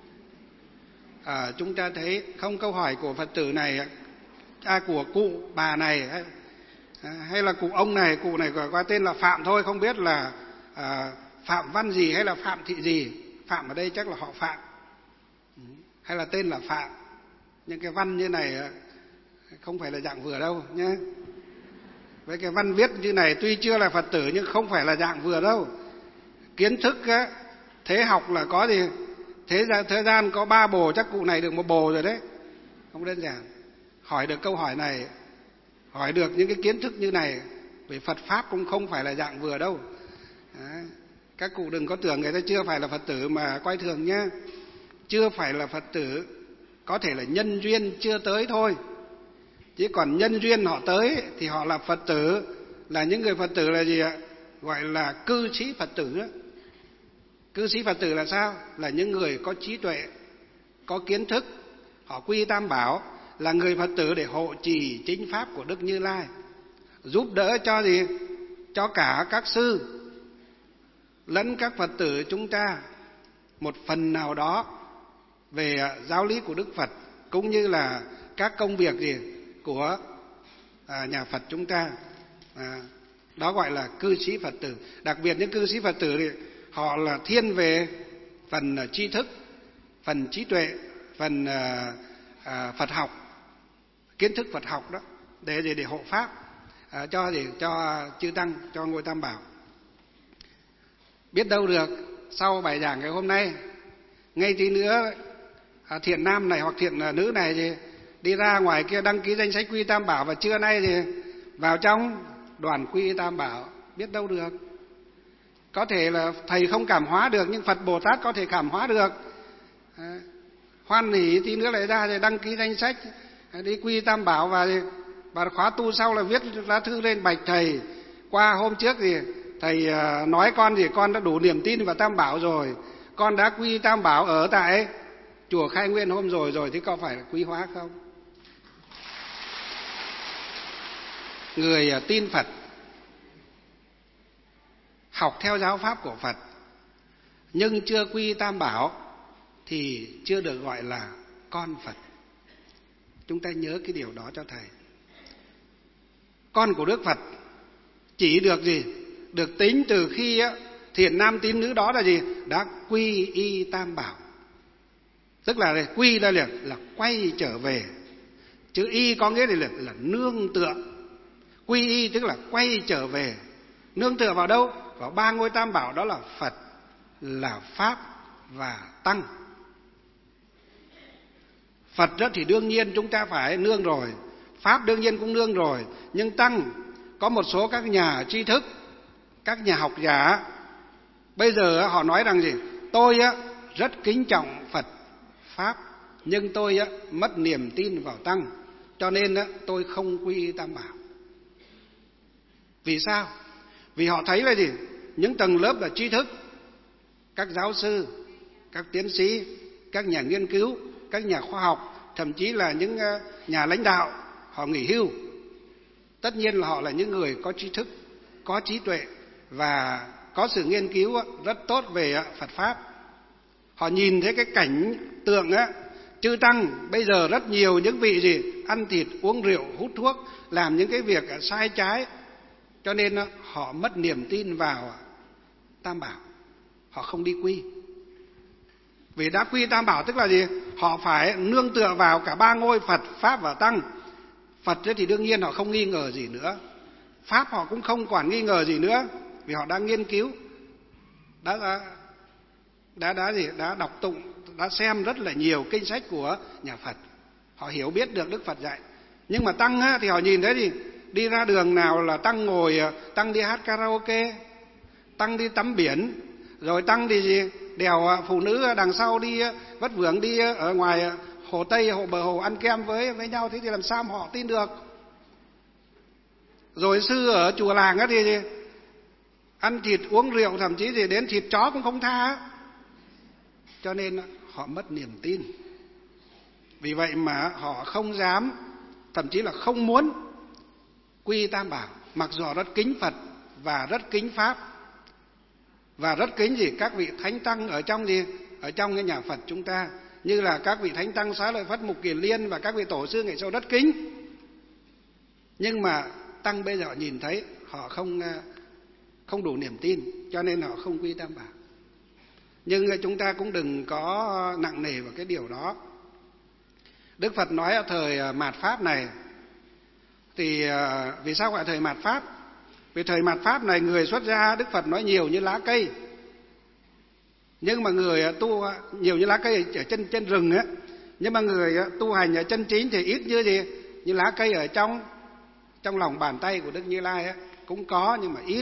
Chúng ta thấy không, câu hỏi của Phật tử này, của cụ bà này hay là cụ ông này, cụ này có tên là Phạm thôi, không biết là Phạm Văn gì hay là Phạm Thị gì. Phạm ở đây chắc là họ Phạm, hay là tên là Phạm. Nhưng cái văn như này không phải là dạng vừa đâu nhé. Với cái văn viết như này tuy chưa là Phật tử nhưng không phải là dạng vừa đâu. Kiến thức thế học là có gì, thế gian có 3 bồ, chắc cụ này được 1 bồ rồi đấy, không đơn giản. Hỏi được câu hỏi này, hỏi được những cái kiến thức như này về Phật Pháp cũng không phải là dạng vừa đâu. Đấy. Các cụ đừng có tưởng người ta chưa phải là Phật tử mà coi thường nhé. Chưa phải là Phật tử, có thể là nhân duyên chưa tới thôi. Chứ còn nhân duyên họ tới thì họ là Phật tử, là những người Phật tử là gì ạ? Gọi là cư sĩ Phật tử. Cư sĩ Phật tử là sao? Là những người có trí tuệ, có kiến thức, họ quy tam bảo, là người Phật tử để hộ trì chính pháp của Đức Như Lai, giúp đỡ cho gì? Cho cả các sư lẫn các Phật tử chúng ta một phần nào đó về giáo lý của Đức Phật, cũng như là các công việc gì của nhà Phật chúng ta. Đó gọi là cư sĩ Phật tử. Đặc biệt những cư sĩ Phật tử thì họ là thiên về phần tri thức, phần trí tuệ, phần Phật học, kiến thức Phật học đó, để hộ pháp cho chư tăng, cho ngôi Tam Bảo. Biết đâu được sau bài giảng ngày hôm nay, ngay tí nữa thiện nam này hoặc thiện nữ này thì đi ra ngoài kia đăng ký danh sách quy Tam Bảo, và trưa nay thì vào trong đoàn quy Tam Bảo. Biết đâu được, có thể là thầy không cảm hóa được nhưng Phật Bồ Tát có thể cảm hóa được. Hoan hỉ tí nữa lại ra thì đăng ký danh sách đi quy Tam Bảo, và khóa tu sau là viết lá thư lên bạch thầy, qua hôm trước thì thầy nói con thì con đã đủ niềm tin vào Tam Bảo rồi, con đã quy Tam Bảo ở tại chùa Khai Nguyên hôm rồi thì có phải là quý hóa không? Người tin Phật, học theo giáo pháp của Phật nhưng chưa quy Tam Bảo thì chưa được gọi là con Phật. Chúng ta nhớ cái điều đó cho thầy. Con của Đức Phật chỉ được gì? Được tính từ khi thiện nam tín nữ đó là gì? Đã quy y Tam Bảo. Tức là quy đây là quay trở về. Chữ y có nghĩa là nương tựa. Quy y tức là quay trở về. Nương tựa vào đâu? Vào 3 ngôi Tam Bảo, đó là Phật, là Pháp và Tăng. Phật đó thì đương nhiên chúng ta phải nương rồi, Pháp đương nhiên cũng nương rồi, nhưng Tăng có một số các nhà tri thức, các nhà học giả bây giờ họ nói rằng gì? Tôi rất kính trọng Phật Pháp, nhưng tôi mất niềm tin vào Tăng, cho nên tôi không quy y Tam Bảo. Vì sao? Vì họ thấy là gì? Những tầng lớp là tri thức, các giáo sư, các tiến sĩ, các nhà nghiên cứu, các nhà khoa học, thậm chí là những nhà lãnh đạo, họ nghỉ hưu. Tất nhiên là họ là những người có tri thức, có trí tuệ và có sự nghiên cứu rất tốt về Phật Pháp. Họ nhìn thấy cái cảnh tượng chư Tăng bây giờ rất nhiều những vị gì? Ăn thịt, uống rượu, hút thuốc, làm những cái việc sai trái. Cho nên họ mất niềm tin vào Tam Bảo, họ không đi quy. Vì đã quy Tam Bảo tức là gì? Họ phải nương tựa vào cả 3 ngôi Phật, Pháp và Tăng. Phật thì đương nhiên họ không nghi ngờ gì nữa, Pháp họ cũng không còn nghi ngờ gì nữa, vì họ đang nghiên cứu, đã đọc tụng, đã xem rất là nhiều kinh sách của nhà Phật, họ hiểu biết được Đức Phật dạy. Nhưng mà Tăng thì họ nhìn thấy gì? Đi ra đường nào là Tăng ngồi, Tăng đi hát karaoke, tăng đi tắm biển, rồi tăng đi gì đèo phụ nữ đằng sau đi vất vưởng đi ở ngoài hồ Tây, bờ hồ ăn kem với nhau, thế thì làm sao mà họ tin được? Rồi sư ở chùa làng thì ăn thịt uống rượu, thậm chí thì đến thịt chó cũng không tha. Cho nên họ mất niềm tin. Vì vậy mà họ không dám, thậm chí là không muốn quy Tam Bảo, mặc dù họ rất kính Phật và rất kính Pháp và rất kính các vị thánh tăng ở trong ở trong cái nhà Phật chúng ta, như là các vị thánh tăng Xá Lợi Phất, Mục Kiền Liên và các vị tổ sư ngày sau rất kính. Nhưng mà tăng bây giờ nhìn thấy họ không đủ niềm tin, cho nên họ không quy Tam Bảo. Nhưng chúng ta cũng đừng có nặng nề vào cái điều đó. Đức Phật nói ở thời mạt Pháp này, thì vì sao gọi thời mạt Pháp? Vì thời mạt Pháp này người xuất gia Đức Phật nói nhiều như lá cây. Nhưng mà người tu nhiều như lá cây ở trên rừng á, nhưng mà người tu hành ở chân chính thì ít như như lá cây ở trong lòng bàn tay của Đức Như Lai á, cũng có nhưng mà ít.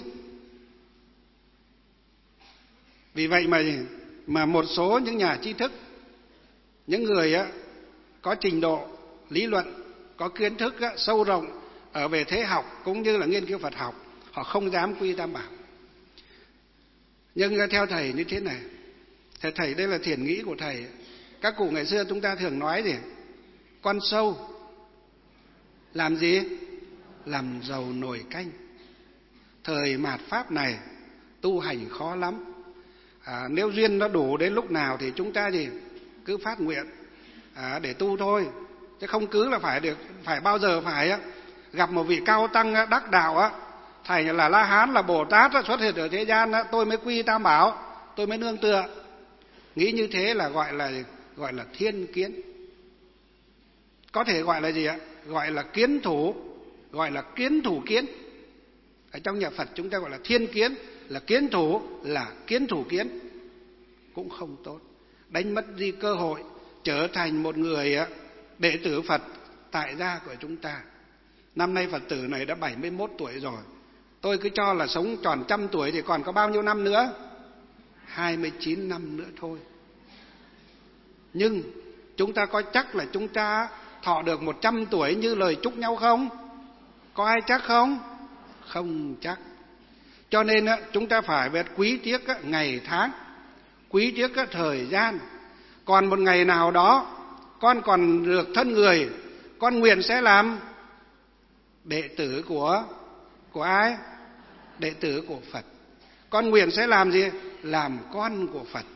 Vì vậy mà một số những nhà tri thức, những người có trình độ lý luận, có kiến thức sâu rộng ở về thế học cũng như là nghiên cứu Phật học, họ không dám quy Tam Bảo. Nhưng theo thầy như thế này, thầy đây là thiền nghĩ của thầy. Các cụ ngày xưa chúng ta thường nói con sâu làm gì? Làm dầu nồi canh. Thời mạt Pháp này tu hành khó lắm. Nếu duyên nó đủ đến lúc nào thì chúng ta cứ phát nguyện để tu thôi, chứ không cứ là phải bao giờ phải gặp một vị cao tăng đắc đạo thầy là La Hán, là Bồ Tát xuất hiện ở thế gian tôi mới quy Tam Bảo, tôi mới nương tựa. Nghĩ như thế là gọi là thiên kiến. Có thể gọi là gì ạ? Gọi là kiến thủ, gọi là kiến thủ kiến. Ở trong nhà Phật chúng ta gọi là thiên kiến, là kiến thủ, là kiến thủ kiến. Cũng không tốt, đánh mất đi cơ hội trở thành một người đệ tử Phật tại gia của chúng ta. Năm nay Phật tử này đã 71 tuổi rồi. Tôi cứ cho là sống tròn 100 tuổi thì còn có bao nhiêu năm nữa? 29 năm nữa thôi. Nhưng chúng ta có chắc là chúng ta thọ được 100 tuổi như lời chúc nhau không? Có ai chắc không? Không chắc. Cho nên chúng ta phải biết quý tiếc ngày tháng, quý tiếc thời gian. Còn một ngày nào đó con còn được thân người, con nguyện sẽ làm đệ tử của ai? Đệ tử của Phật. Con nguyện sẽ làm gì? Làm con của Phật.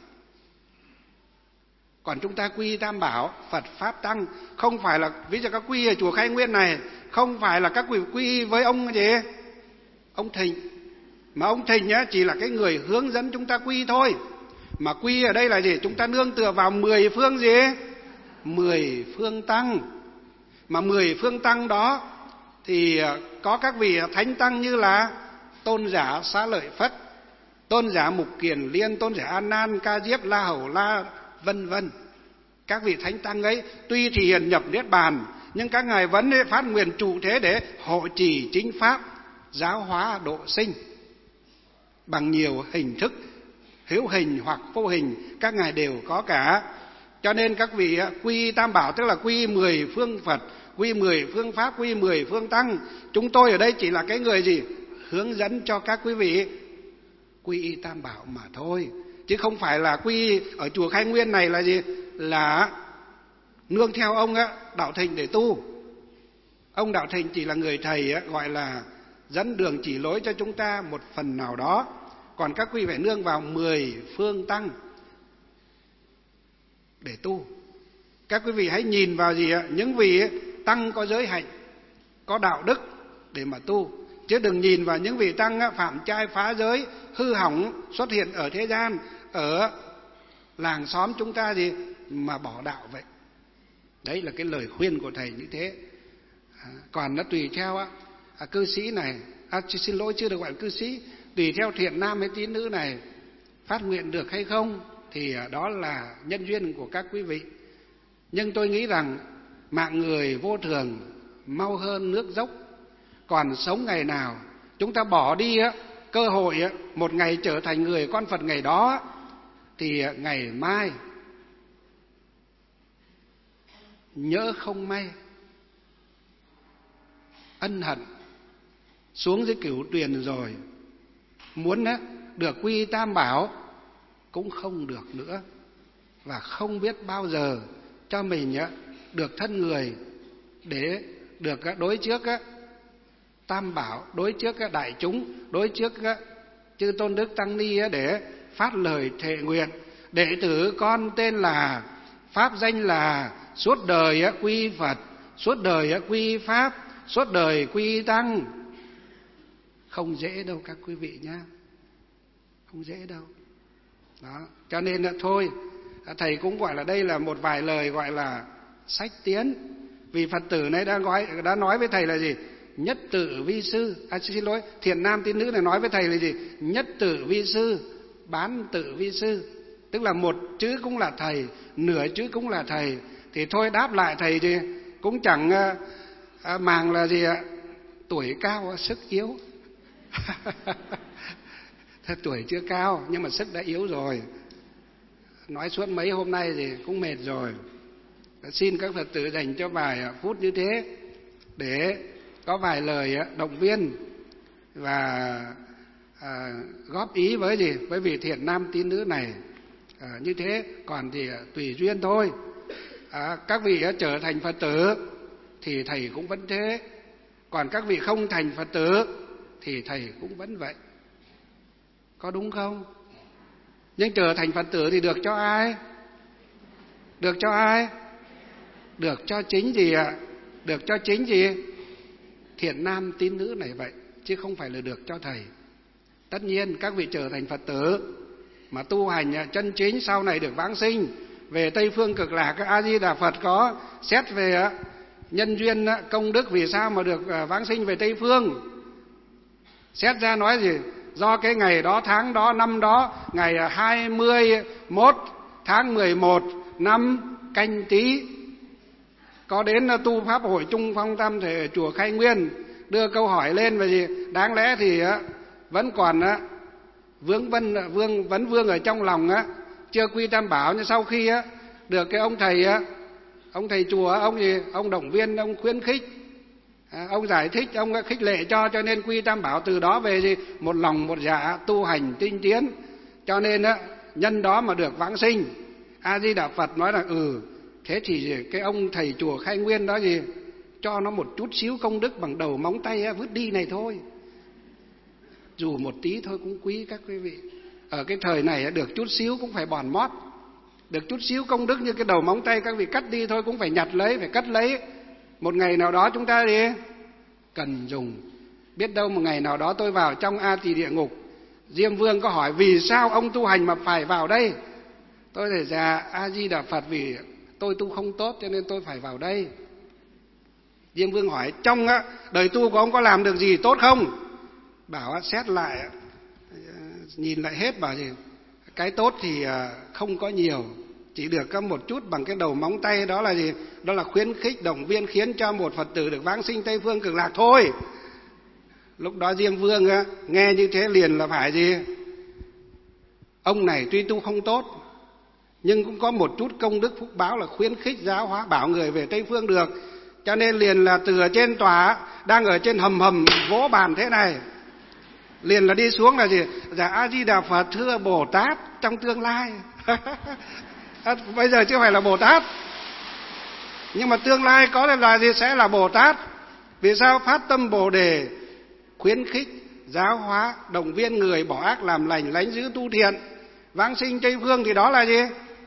Còn chúng ta quy Tam Bảo, Phật Pháp Tăng, không phải là ví dụ các quy ở chùa Khai Nguyên này, không phải là các quy với ông ông Thịnh, mà ông Thịnh chỉ là cái người hướng dẫn chúng ta quy thôi. Mà quy ở đây là gì? Chúng ta nương tựa vào 10 phương 10 phương tăng. Mà 10 phương tăng đó thì có các vị thánh tăng như là Tôn giả Xá Lợi Phất, Tôn giả Mục Kiền Liên, Tôn giả A Nan, Ca Diếp, La Hầu La, vân vân. Các vị thánh tăng ấy tuy thì hiện nhập niết bàn, nhưng các ngài vẫn phát nguyện trụ thế để hộ trì chính pháp, giáo hóa độ sinh bằng nhiều hình thức, hữu hình hoặc vô hình, các ngài đều có cả. Cho nên các vị quy Tam Bảo tức là quy 10 phương Phật, quy 10 phương Pháp, quy 10 phương Tăng. Chúng tôi ở đây chỉ là cái người hướng dẫn cho các quý vị quy Tam Bảo mà thôi, chứ không phải là quy ở chùa Khai Nguyên này là nương theo ông Đạo Thịnh để tu. Ông Đạo Thịnh chỉ là người thầy gọi là dẫn đường chỉ lối cho chúng ta một phần nào đó. Còn các quý vị phải nương vào 10 phương Tăng để tu. Các quý vị hãy nhìn vào những vị tăng có giới hạnh, có đạo đức để mà tu, chứ đừng nhìn vào những vị tăng phạm trai phá giới, hư hỏng xuất hiện ở thế gian, ở làng xóm chúng ta mà bỏ đạo vậy. Đấy là cái lời khuyên của thầy như thế. Còn nó tùy theo cư sĩ này, xin lỗi chưa được gọi là cư sĩ, tùy theo thiện nam hay tín nữ này phát nguyện được hay không thì đó là nhân duyên của các quý vị. Nhưng tôi nghĩ rằng mạng người vô thường mau hơn nước dốc. Còn sống ngày nào chúng ta bỏ đi cơ hội một ngày trở thành người con Phật ngày đó, thì ngày mai nhỡ không may ân hận xuống dưới cửu tuyền rồi, muốn được quy Tam Bảo cũng không được nữa, và không biết bao giờ cho mình được thân người để được đối trước Tam Bảo, đối trước đại chúng, đối trước chư tôn đức tăng ni để phát lời thệ nguyện: đệ tử con tên là, pháp danh là, suốt đời quy Phật, suốt đời quy Pháp, suốt đời quy Tăng. Không dễ đâu các quý vị nhá, không dễ đâu. Đó, cho nên thôi, thầy cũng gọi là đây là một vài lời gọi là sách tiến. Vì Phật tử này đã nói với thầy là gì? Nhất tự vi sư. Xin lỗi, thiện nam tín nữ này nói với thầy là gì? Nhất tự vi sư, bán tự vi sư. Tức là một chữ cũng là thầy, nửa chữ cũng là thầy. Thì thôi đáp lại thầy thì cũng chẳng màng là gì ạ? Tuổi cao sức yếu. Tuổi chưa cao nhưng mà sức đã yếu rồi. Nói suốt mấy hôm nay thì cũng mệt rồi. Xin các Phật tử dành cho vài phút như thế để có vài lời động viên và góp ý với gì? Với vị thiện nam tín nữ này. Như thế còn thì tùy duyên thôi. Các vị trở thành Phật tử thì thầy cũng vẫn thế. Còn các vị không thành Phật tử thì thầy cũng vẫn vậy. Có đúng không? Nhưng trở thành Phật tử thì được cho ai? Được cho ai? Được cho chính gì ạ? Được cho chính gì? Thiện nam tín nữ này vậy, chứ không phải là được cho thầy. Tất nhiên các vị trở thành Phật tử mà tu hành chân chính, sau này được vãng sinh về Tây Phương Cực Lạc. Các A Di Đà Phật có xét về nhân duyên công đức vì sao mà được vãng sinh về Tây Phương. Xét ra nói gì? Do cái ngày đó, tháng đó, năm đó, ngày 21 tháng 11 năm Canh Tý, có đến tu pháp hội Trung Phong Tam Thể ở chùa Khai Nguyên, đưa câu hỏi lên về gì? Đáng lẽ thì vẫn còn vấn vương ở trong lòng chưa quy Tam Bảo, nhưng sau khi được cái ông thầy chùa, ông động viên, ông khuyến khích, ông giải thích, ông khích lệ cho nên quy Tam Bảo. Từ đó về gì? Một lòng một dạ tu hành tinh tiến, cho nên nhân đó mà được vãng sinh. A Di Đà Phật nói là thế thì cái ông thầy chùa Khai Nguyên đó gì, cho nó một chút xíu công đức bằng đầu móng tay vứt đi này thôi, dù một tí thôi cũng quý các quý vị. Ở cái thời này được chút xíu cũng phải bòn mót, được chút xíu công đức như cái đầu móng tay các vị cắt đi thôi cũng phải nhặt lấy, phải cất lấy. Một ngày nào đó chúng ta đi cần dùng. Biết đâu một ngày nào đó tôi vào trong A Tỳ địa ngục, Diêm Vương có hỏi vì sao ông tu hành mà phải vào đây, tôi thì dạ A Di Đà Phật, vì tôi tu không tốt cho nên tôi phải vào đây. Diêm Vương hỏi trong đời tu của ông có làm được gì tốt không? Bảo xét lại, nhìn lại hết, bảo gì cái tốt thì không có nhiều, chỉ được có một chút bằng cái đầu móng tay. Đó là gì? Đó là khuyến khích động viên khiến cho một Phật tử được vãng sinh Tây Phương Cực Lạc thôi. Lúc đó Diêm Vương nghe như thế liền là phải gì? Ông này tuy tu không tốt nhưng cũng có một chút công đức phúc báo là khuyến khích giáo hóa bảo người về Tây Phương được. Cho nên liền là từ ở trên tòa, đang ở trên hầm vỗ bàn thế này, liền là đi xuống là gì? Dạ A Di Đà Phật, thưa Bồ Tát trong tương lai. Bây giờ chưa phải là Bồ Tát, nhưng mà tương lai có là gì? Sẽ là Bồ Tát. Vì sao? Phát tâm Bồ Đề, khuyến khích giáo hóa động viên người bỏ ác làm lành, lánh giữ tu thiện, vãng sinh Tây Phương. Thì đó là gì?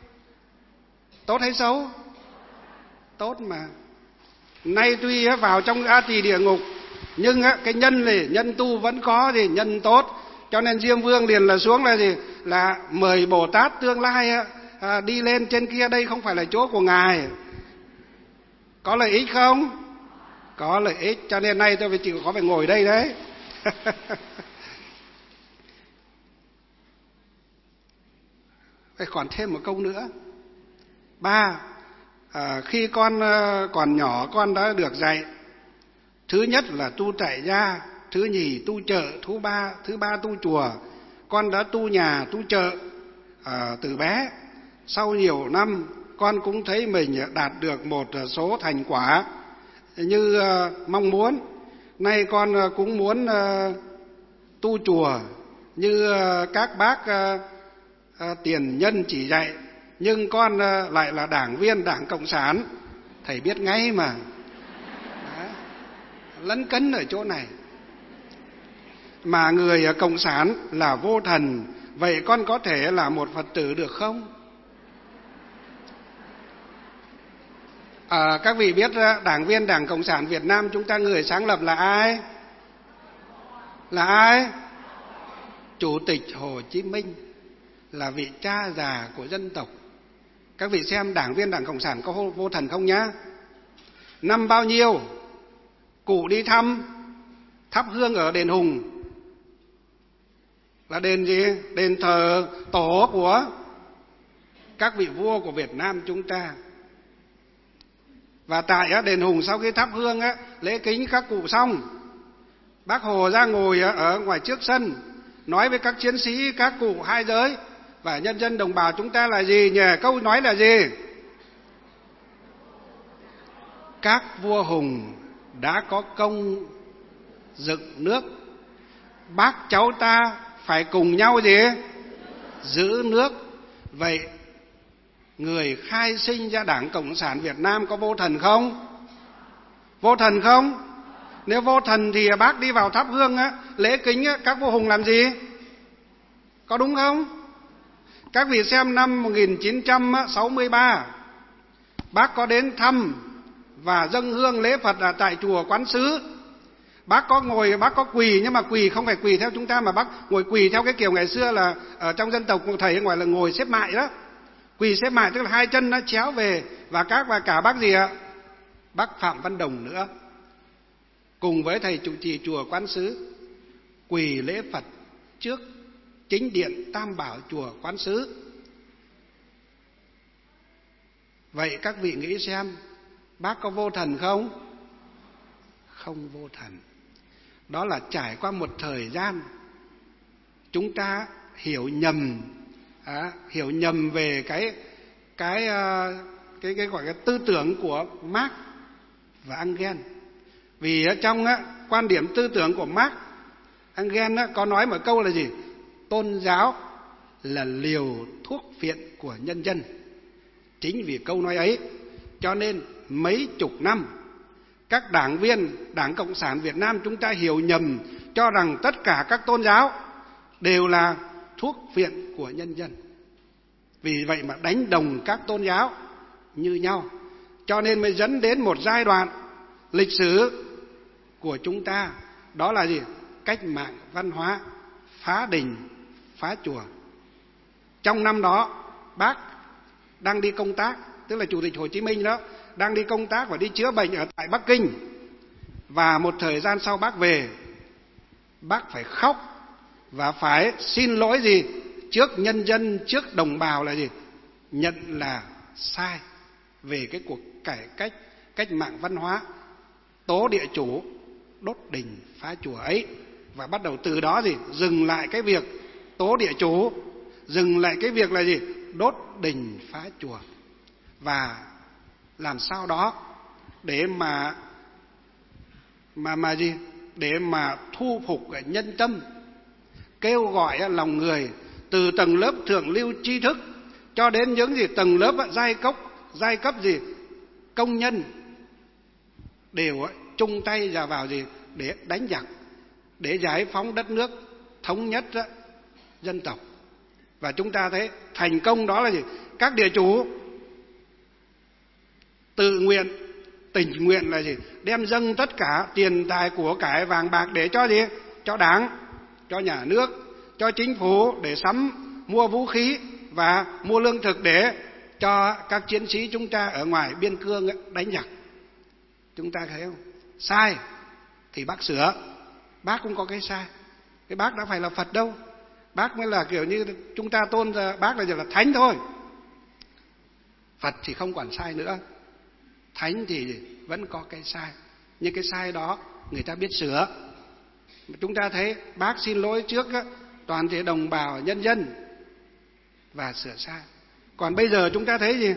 Tốt hay xấu? Tốt mà. Nay tuy vào trong A Tỳ địa ngục nhưng cái nhân tu vẫn có gì? Nhân tốt. Cho nên Diêm Vương liền là xuống là gì? Là mời Bồ Tát tương lai đi lên trên kia, đây không phải là chỗ của ngài. Có lợi ích không? Có lợi ích, cho nên nay tôi phải chịu có phải ngồi đây đấy. Phải còn thêm một câu nữa. Khi con còn nhỏ con đã được dạy. Thứ nhất là tu tại gia, thứ nhì tu chợ, thứ ba tu chùa. Con đã tu nhà, tu chợ từ bé. Sau nhiều năm, con cũng thấy mình đạt được một số thành quả như mong muốn. Nay con cũng muốn tu chùa như các bác tiền nhân chỉ dạy. Nhưng con lại là đảng viên Đảng Cộng sản. Thầy biết ngay mà. Đó. Lấn cấn ở chỗ này. Mà người Cộng sản là vô thần, vậy con có thể là một Phật tử được không? Các vị biết đảng viên Đảng Cộng sản Việt Nam chúng ta người sáng lập là ai? Là ai? Chủ tịch Hồ Chí Minh, là vị cha già của dân tộc. Các vị xem đảng viên Đảng Cộng sản có vô thần không nhá? Năm bao nhiêu cụ đi thắp hương ở đền Hùng, là đền gì? Đền thờ tổ của các vị vua của Việt Nam chúng ta. Và tại đền Hùng sau khi thắp hương lễ kính các cụ xong, Bác Hồ ra ngồi ở ngoài trước sân nói với các chiến sĩ, các cụ hai giới và nhân dân đồng bào chúng ta là gì nhỉ? Câu nói là gì? Các vua hùng đã có công dựng nước, bác cháu ta phải cùng nhau gì? Giữ nước. Vậy người khai sinh ra Đảng Cộng sản Việt Nam có vô thần không? Vô thần không? Nếu vô thần thì bác đi vào thắp hương lễ kính các vua hùng làm gì? Có đúng không? Các vị xem năm 1963, bác có đến thăm và dâng hương lễ Phật ở tại chùa Quán Sứ. Bác có ngồi, bác có quỳ, nhưng mà quỳ không phải quỳ theo chúng ta, mà bác ngồi quỳ theo cái kiểu ngày xưa là ở trong dân tộc của thầy gọi là ngồi xếp mại đó. Quỳ xếp mại tức là hai chân nó chéo về, và cả bác gì ạ? Bác Phạm Văn Đồng nữa, cùng với thầy trụ trì chùa Quán Sứ quỳ lễ Phật trước chính điện Tam Bảo chùa Quán Sứ. Vậy các vị nghĩ xem, bác có vô thần không? Không vô thần. Đó là trải qua một thời gian chúng ta hiểu nhầm về cái gọi là tư tưởng của Marx và Engels. Vì trong quan điểm tư tưởng của Marx, Engels có nói một câu là gì? Tôn giáo là liều thuốc phiện của nhân dân. Chính vì câu nói ấy cho nên mấy chục năm các đảng viên Đảng Cộng sản Việt Nam chúng ta hiểu nhầm, cho rằng tất cả các tôn giáo đều là thuốc phiện của nhân dân. Vì vậy mà đánh đồng các tôn giáo như nhau, cho nên mới dẫn đến một giai đoạn lịch sử của chúng ta, đó là gì? Cách mạng văn hóa, phá đình, phá chùa. Trong năm đó, bác đang đi công tác, tức là Chủ tịch Hồ Chí Minh đó, đang đi công tác và đi chữa bệnh ở tại Bắc Kinh. Và một thời gian sau bác về, bác phải khóc và phải xin lỗi gì? Trước nhân dân, trước đồng bào là gì? Nhận là sai về cái cuộc cải cách, cách mạng văn hóa, tố địa chủ, đốt đình, phá chùa ấy. Và bắt đầu từ đó gì? Dừng lại cái việc tố địa chủ, dừng lại cái việc là gì? Đốt đình, phá chùa. Và làm sao đó để gì? Để mà thu phục nhân tâm, kêu gọi lòng người từ tầng lớp thượng lưu tri thức cho đến những gì tầng lớp giai cấp gì công nhân đều chung tay ra vào gì để đánh giặc, để giải phóng đất nước, thống nhất dân tộc. Và chúng ta thấy thành công đó là gì? Các địa chủ tự nguyện, tình nguyện là gì? Đem dâng tất cả tiền tài của cải vàng bạc để cho gì? Cho Đảng, cho nhà nước, cho chính phủ để sắm mua vũ khí và mua lương thực để cho các chiến sĩ chúng ta ở ngoài biên cương đánh giặc. Chúng ta thấy không? Sai thì bác sửa, bác cũng có cái sai. Cái bác đã phải là Phật đâu. Bác mới là kiểu như chúng ta tôn ra bác là thánh thôi. Phật thì không còn sai nữa. Thánh thì vẫn có cái sai. Nhưng cái sai đó người ta biết sửa. Chúng ta thấy bác xin lỗi trước toàn thể đồng bào nhân dân và sửa sai. Còn bây giờ chúng ta thấy gì?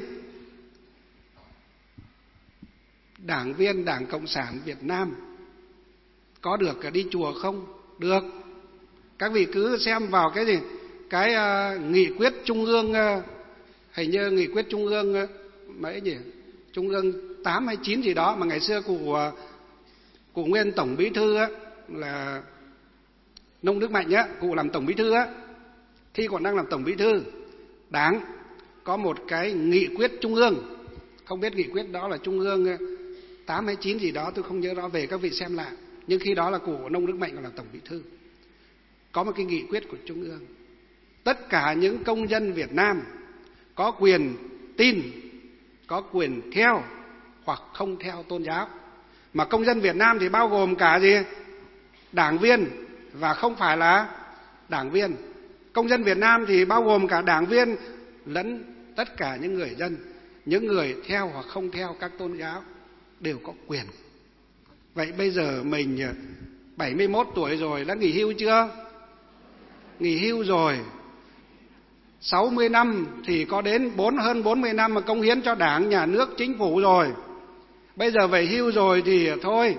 Đảng viên Đảng Cộng sản Việt Nam có được đi chùa không? Được. Các vị cứ xem vào cái gì? Cái nghị quyết trung ương, hình như nghị quyết trung ương mấy nhỉ? Trung ương 8 hay 9 gì đó mà ngày xưa cụ nguyên tổng bí thư là Nông Đức Mạnh cụ làm tổng bí thư khi còn đang làm tổng bí thư, Đảng có một cái nghị quyết trung ương, không biết nghị quyết đó là trung ương 8 hay 9 gì đó tôi không nhớ rõ, về các vị xem lại. Nhưng khi đó là cụ Nông Đức Mạnh còn là tổng bí thư, có một cái nghị quyết của trung ương, tất cả những công dân Việt Nam có quyền tin, có quyền theo hoặc không theo tôn giáo. Mà công dân Việt Nam thì bao gồm cả gì? Đảng viên và không phải là đảng viên. Công dân Việt Nam thì bao gồm cả đảng viên lẫn tất cả những người dân, những người theo hoặc không theo các tôn giáo đều có quyền. Vậy bây giờ mình 71 tuổi rồi, đã nghỉ hưu chưa? Nghỉ hưu rồi. 60 năm thì có đến hơn 40 năm mà cống hiến cho Đảng, nhà nước, chính phủ rồi. Bây giờ về hưu rồi thì thôi.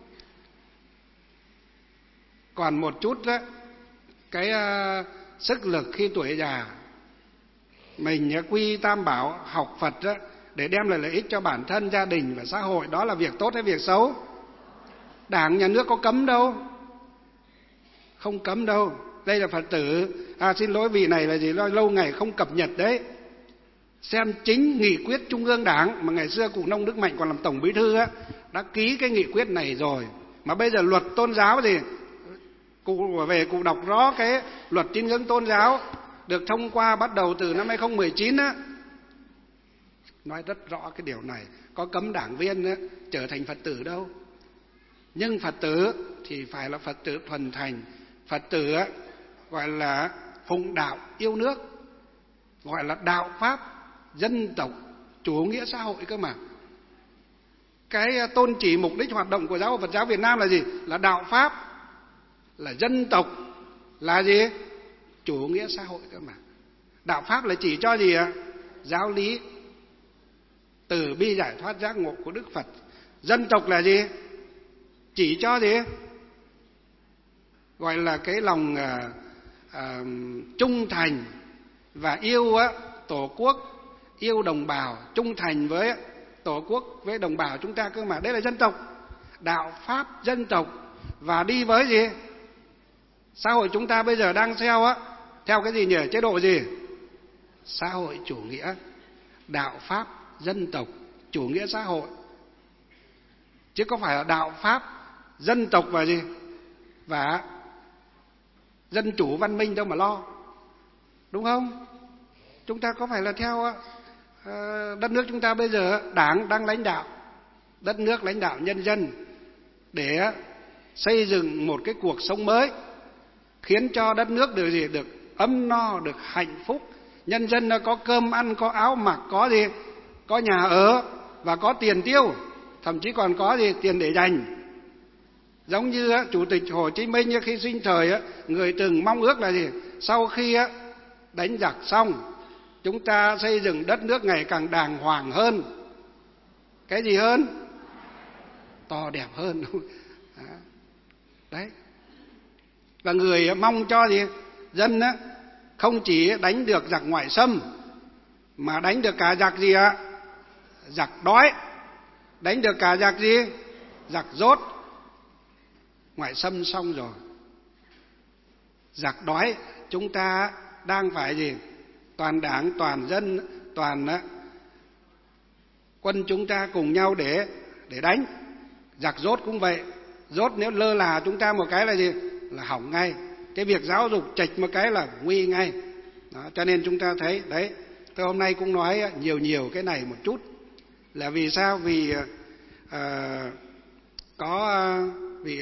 Còn một chút cái sức lực khi tuổi già, mình quy tam bảo, học Phật để đem lại lợi ích cho bản thân, gia đình và xã hội, đó là việc tốt hay việc xấu? Đảng, nhà nước có cấm đâu, không cấm đâu. Đây là Phật tử, xin lỗi vị này là gì, lâu ngày không cập nhật đấy. Xem chính nghị quyết trung ương Đảng mà ngày xưa cụ Nông Đức Mạnh còn làm tổng bí thư đã ký cái nghị quyết này rồi. Mà bây giờ luật tôn giáo gì, cụ đọc rõ cái luật tín ngưỡng tôn giáo được thông qua bắt đầu từ năm 2019 nói rất rõ cái điều này. Có cấm đảng viên trở thành Phật tử đâu. Nhưng Phật tử thì phải là Phật tử thuần thành, Phật tử gọi là phụng đạo yêu nước, gọi là đạo pháp dân tộc chủ nghĩa xã hội cơ mà. Cái tôn chỉ mục đích hoạt động của giáo hội Phật giáo Việt Nam là gì? Là đạo pháp, là dân tộc, là gì? Chủ nghĩa xã hội cơ mà. Đạo pháp là chỉ cho gì ạ? Giáo lý từ bi giải thoát giác ngộ của Đức Phật. Dân tộc là gì? Chỉ cho gì? Gọi là cái lòng trung thành và yêu Tổ quốc, yêu đồng bào, trung thành với Tổ quốc, với đồng bào chúng ta cơ mà. Đấy là dân tộc, đạo pháp dân tộc. Và đi với gì? Xã hội chúng ta bây giờ đang theo cái gì nhỉ? Chế độ gì? Xã hội chủ nghĩa, đạo pháp dân tộc, chủ nghĩa xã hội. Chứ có phải là đạo pháp dân tộc và gì? Và dân chủ văn minh đâu mà lo. Đúng không? Chúng ta có phải là theo đất nước chúng ta bây giờ Đảng đang lãnh đạo đất nước, lãnh đạo nhân dân để xây dựng một cái cuộc sống mới, khiến cho đất nước được gì? Được ấm no, được hạnh phúc, nhân dân có cơm ăn, có áo mặc, có gì? Có nhà ở và có tiền tiêu, thậm chí còn có gì? Tiền để dành. Giống như Chủ tịch Hồ Chí Minh khi sinh thời, người từng mong ước là gì? Sau khi đánh giặc xong, chúng ta xây dựng đất nước ngày càng đàng hoàng hơn. Cái gì hơn? To đẹp hơn. Đấy. Và người mong cho gì? Dân không chỉ đánh được giặc ngoại xâm, mà đánh được cả giặc gì ạ? Giặc đói. Đánh được cả giặc gì? Giặc dốt. Ngoại xâm xong rồi, giặc đói chúng ta đang phải gì? Toàn đảng, toàn dân, toàn quân chúng ta cùng nhau để đánh. Giặc dốt cũng vậy. Dốt nếu lơ là chúng ta một cái là gì? Là hỏng ngay. Cái việc giáo dục chệch một cái là nguy ngay. Đó, cho nên chúng ta thấy đấy. Tôi hôm nay cũng nói nhiều cái này một chút. Là vì sao? Vì có vị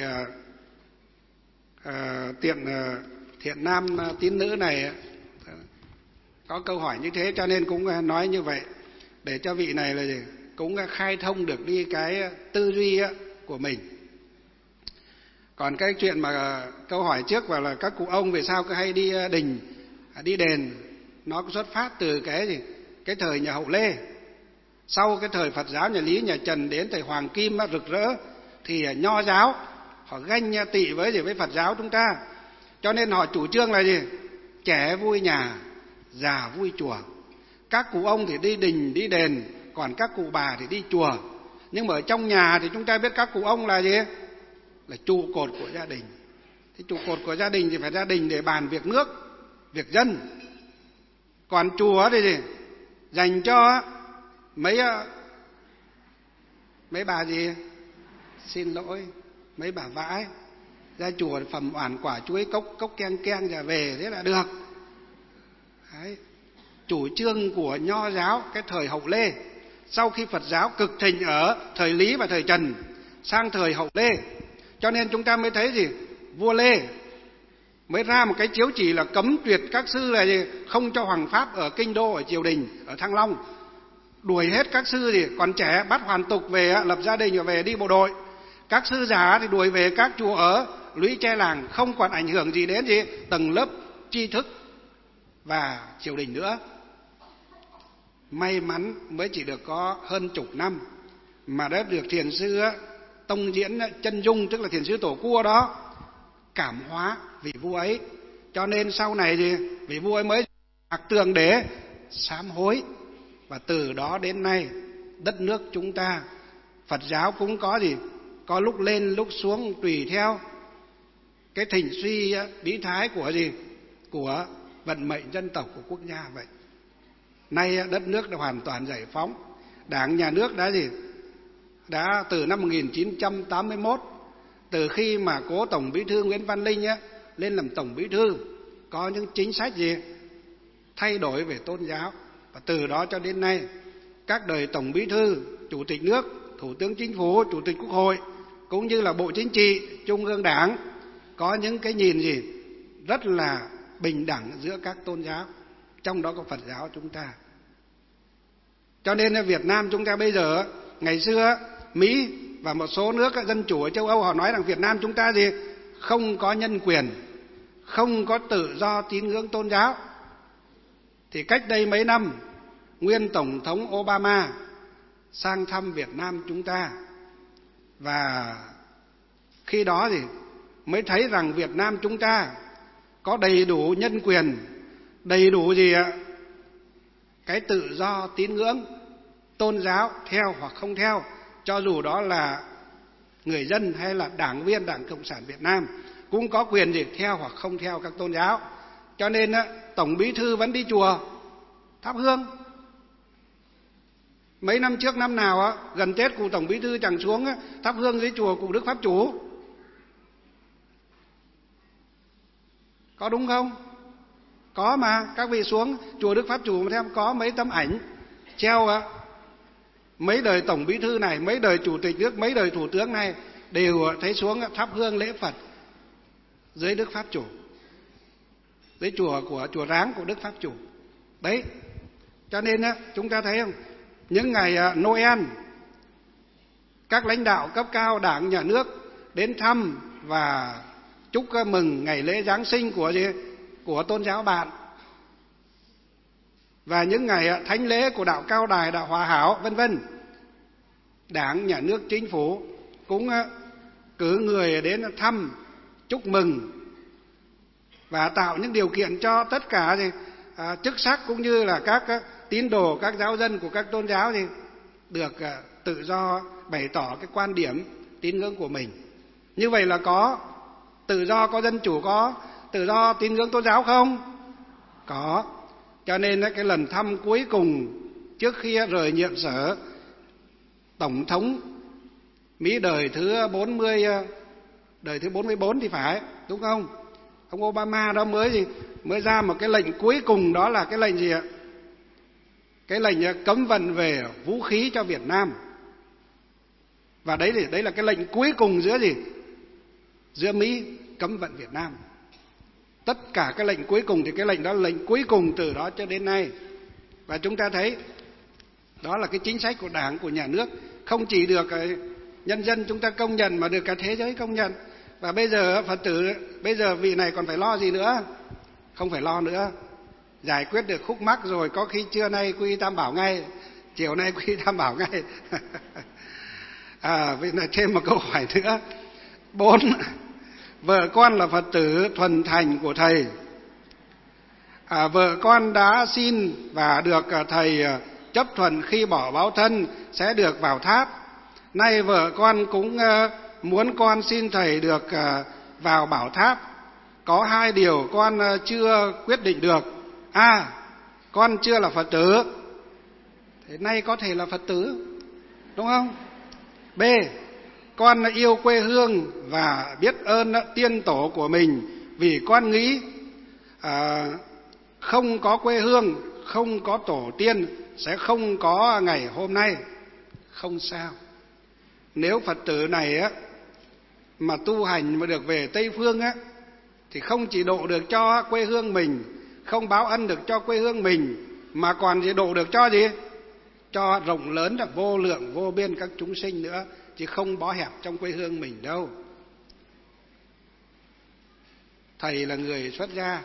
thiện nam tín nữ này có câu hỏi như thế, cho nên cũng nói như vậy để cho vị này là gì? Cũng khai thông được đi cái tư duy của mình. Còn cái chuyện mà câu hỏi trước vào là các cụ ông về sao cứ hay đi đình, đi đền, nó cũng xuất phát từ cái gì? Cái thời nhà Hậu Lê. Sau cái thời Phật giáo nhà Lý, nhà Trần đến thời Hoàng Kim rực rỡ thì Nho giáo họ ganh tị với Phật giáo chúng ta. Cho nên họ chủ trương là gì? Trẻ vui nhà, già vui chùa. Các cụ ông thì đi đình, đi đền, còn các cụ bà thì đi chùa. Nhưng mà ở trong nhà thì chúng ta biết các cụ ông là gì? Là trụ cột của gia đình. Thì trụ cột của gia đình thì phải gia đình để bàn việc nước, việc dân. Còn chùa thì gì? Dành cho mấy bà gì? Xin lỗi, mấy bà vãi. Ra chùa phẩm oản quả chuối cốc keng keng ra về thế là được. Đấy. Chủ trương của Nho giáo cái thời Hậu Lê, sau khi Phật giáo cực thịnh ở thời Lý và thời Trần, sang thời Hậu Lê, cho nên chúng ta mới thấy gì? Vua Lê mới ra một cái chiếu chỉ là cấm tuyệt các sư là gì? Không cho hoàng pháp ở kinh đô, ở triều đình, ở Thăng Long. Đuổi hết các sư gì còn trẻ, bắt hoàn tục về lập gia đình và về đi bộ đội. Các sư già thì đuổi về các chùa ở lũy tre làng, không còn ảnh hưởng gì đến gì tầng lớp tri thức và triều đình nữa. May mắn mới chỉ được có hơn chục năm mà đã được thiền sư Tông Diễn Chân Dung, tức là thiền sư Tổ Cua đó, cảm hóa vị vua ấy. Cho nên sau này thì vị vua ấy mới mặc tường để sám hối. Và từ đó đến nay đất nước chúng ta Phật giáo cũng có gì? Có lúc lên lúc xuống tùy theo cái thịnh suy bí thái của gì? Của vận mệnh dân tộc của quốc gia vậy. Nay đất nước đã hoàn toàn giải phóng. Đảng nhà nước đã gì? Đã từ năm 1981, từ khi mà cố Tổng Bí thư Nguyễn Văn Linh lên làm Tổng Bí thư, có những chính sách gì? Thay đổi về tôn giáo. Và từ đó cho đến nay, các đời Tổng Bí thư, Chủ tịch nước, Thủ tướng Chính phủ, Chủ tịch Quốc hội, cũng như là Bộ Chính trị, Trung ương Đảng, có những cái nhìn gì? Rất là bình đẳng giữa các tôn giáo, trong đó có Phật giáo chúng ta. Cho nên Việt Nam chúng ta bây giờ, ngày xưa Mỹ và một số nước dân chủ ở châu Âu họ nói rằng Việt Nam chúng ta gì? Không có nhân quyền, không có tự do tín ngưỡng tôn giáo. Thì cách đây mấy năm, nguyên Tổng thống Obama sang thăm Việt Nam chúng ta. Và khi đó thì mới thấy rằng Việt Nam chúng ta có đầy đủ nhân quyền, đầy đủ gì ạ? Cái tự do tín ngưỡng tôn giáo theo hoặc không theo, cho dù đó là người dân hay là đảng viên Đảng Cộng sản Việt Nam cũng có quyền gì theo hoặc không theo các tôn giáo. Cho nên Tổng Bí thư vẫn đi chùa thắp hương. Mấy năm trước năm nào gần Tết cụ Tổng Bí thư chẳng xuống thắp hương dưới chùa cụ Đức Pháp Chủ. Có đúng không? Có mà, các vị xuống chùa Đức Pháp Chủ mà xem có mấy tấm ảnh treo mấy đời Tổng Bí thư này, mấy đời Chủ tịch nước, mấy đời Thủ tướng này đều thấy xuống thắp hương lễ Phật dưới Đức Pháp Chủ, dưới chùa Ráng của Đức Pháp Chủ. Đấy, cho nên chúng ta thấy không? Những ngày Noel, các lãnh đạo cấp cao Đảng, Nhà nước đến thăm và chúc mừng ngày lễ Giáng sinh của tôn giáo bạn. Và những ngày thánh lễ của đạo Cao Đài, đạo Hòa Hảo, vân vân, Đảng, Nhà nước, Chính phủ cũng cử người đến thăm, chúc mừng và tạo những điều kiện cho tất cả chức sắc cũng như là các tín đồ, các giáo dân của các tôn giáo được tự do bày tỏ cái quan điểm tín ngưỡng của mình. Như vậy là có tự do, có dân chủ, có tự do tín ngưỡng tôn giáo không? Có. Cho nên cái lần thăm cuối cùng trước khi rời nhiệm sở, Tổng thống Mỹ đời thứ 44 thì phải, đúng không? Ông Obama đó mới ra một cái lệnh cuối cùng, đó là cái lệnh gì ạ? Cái lệnh cấm vận về vũ khí cho Việt Nam. Và đấy là cái lệnh cuối cùng giữa Mỹ cấm vận Việt Nam. Tất cả cái lệnh cuối cùng thì cái lệnh đó là lệnh cuối cùng từ đó cho đến nay. Và chúng ta thấy đó là cái chính sách của Đảng, của Nhà nước, không chỉ được nhân dân chúng ta công nhận mà được cả thế giới công nhận. Và bây giờ Phật tử, bây giờ vị này còn phải lo gì nữa? Không phải lo nữa. Giải quyết được khúc mắc rồi, có khi trưa nay quy Tam Bảo ngay, chiều nay quy Tam Bảo ngay. Vậy là thêm một câu hỏi nữa. 4. Vợ con là Phật tử thuần thành của thầy. Vợ con đã xin và được thầy chấp thuận khi bỏ báo thân sẽ được vào tháp. Nay vợ con cũng muốn con xin thầy được vào bảo tháp. Có 2 điều con chưa quyết định được. A. Con chưa là Phật tử. Thế nay có thể là Phật tử, đúng không? B. Con yêu quê hương và biết ơn tiên tổ của mình, vì con nghĩ không có quê hương, không có tổ tiên sẽ không có ngày hôm nay. Không sao. Nếu Phật tử này mà tu hành mà được về Tây Phương thì không chỉ độ được cho quê hương mình, không báo ân được cho quê hương mình, mà còn chỉ độ được cho gì? Cho rộng lớn là vô lượng vô biên các chúng sinh nữa, chứ không bó hẹp trong quê hương mình đâu. Thầy là người xuất gia.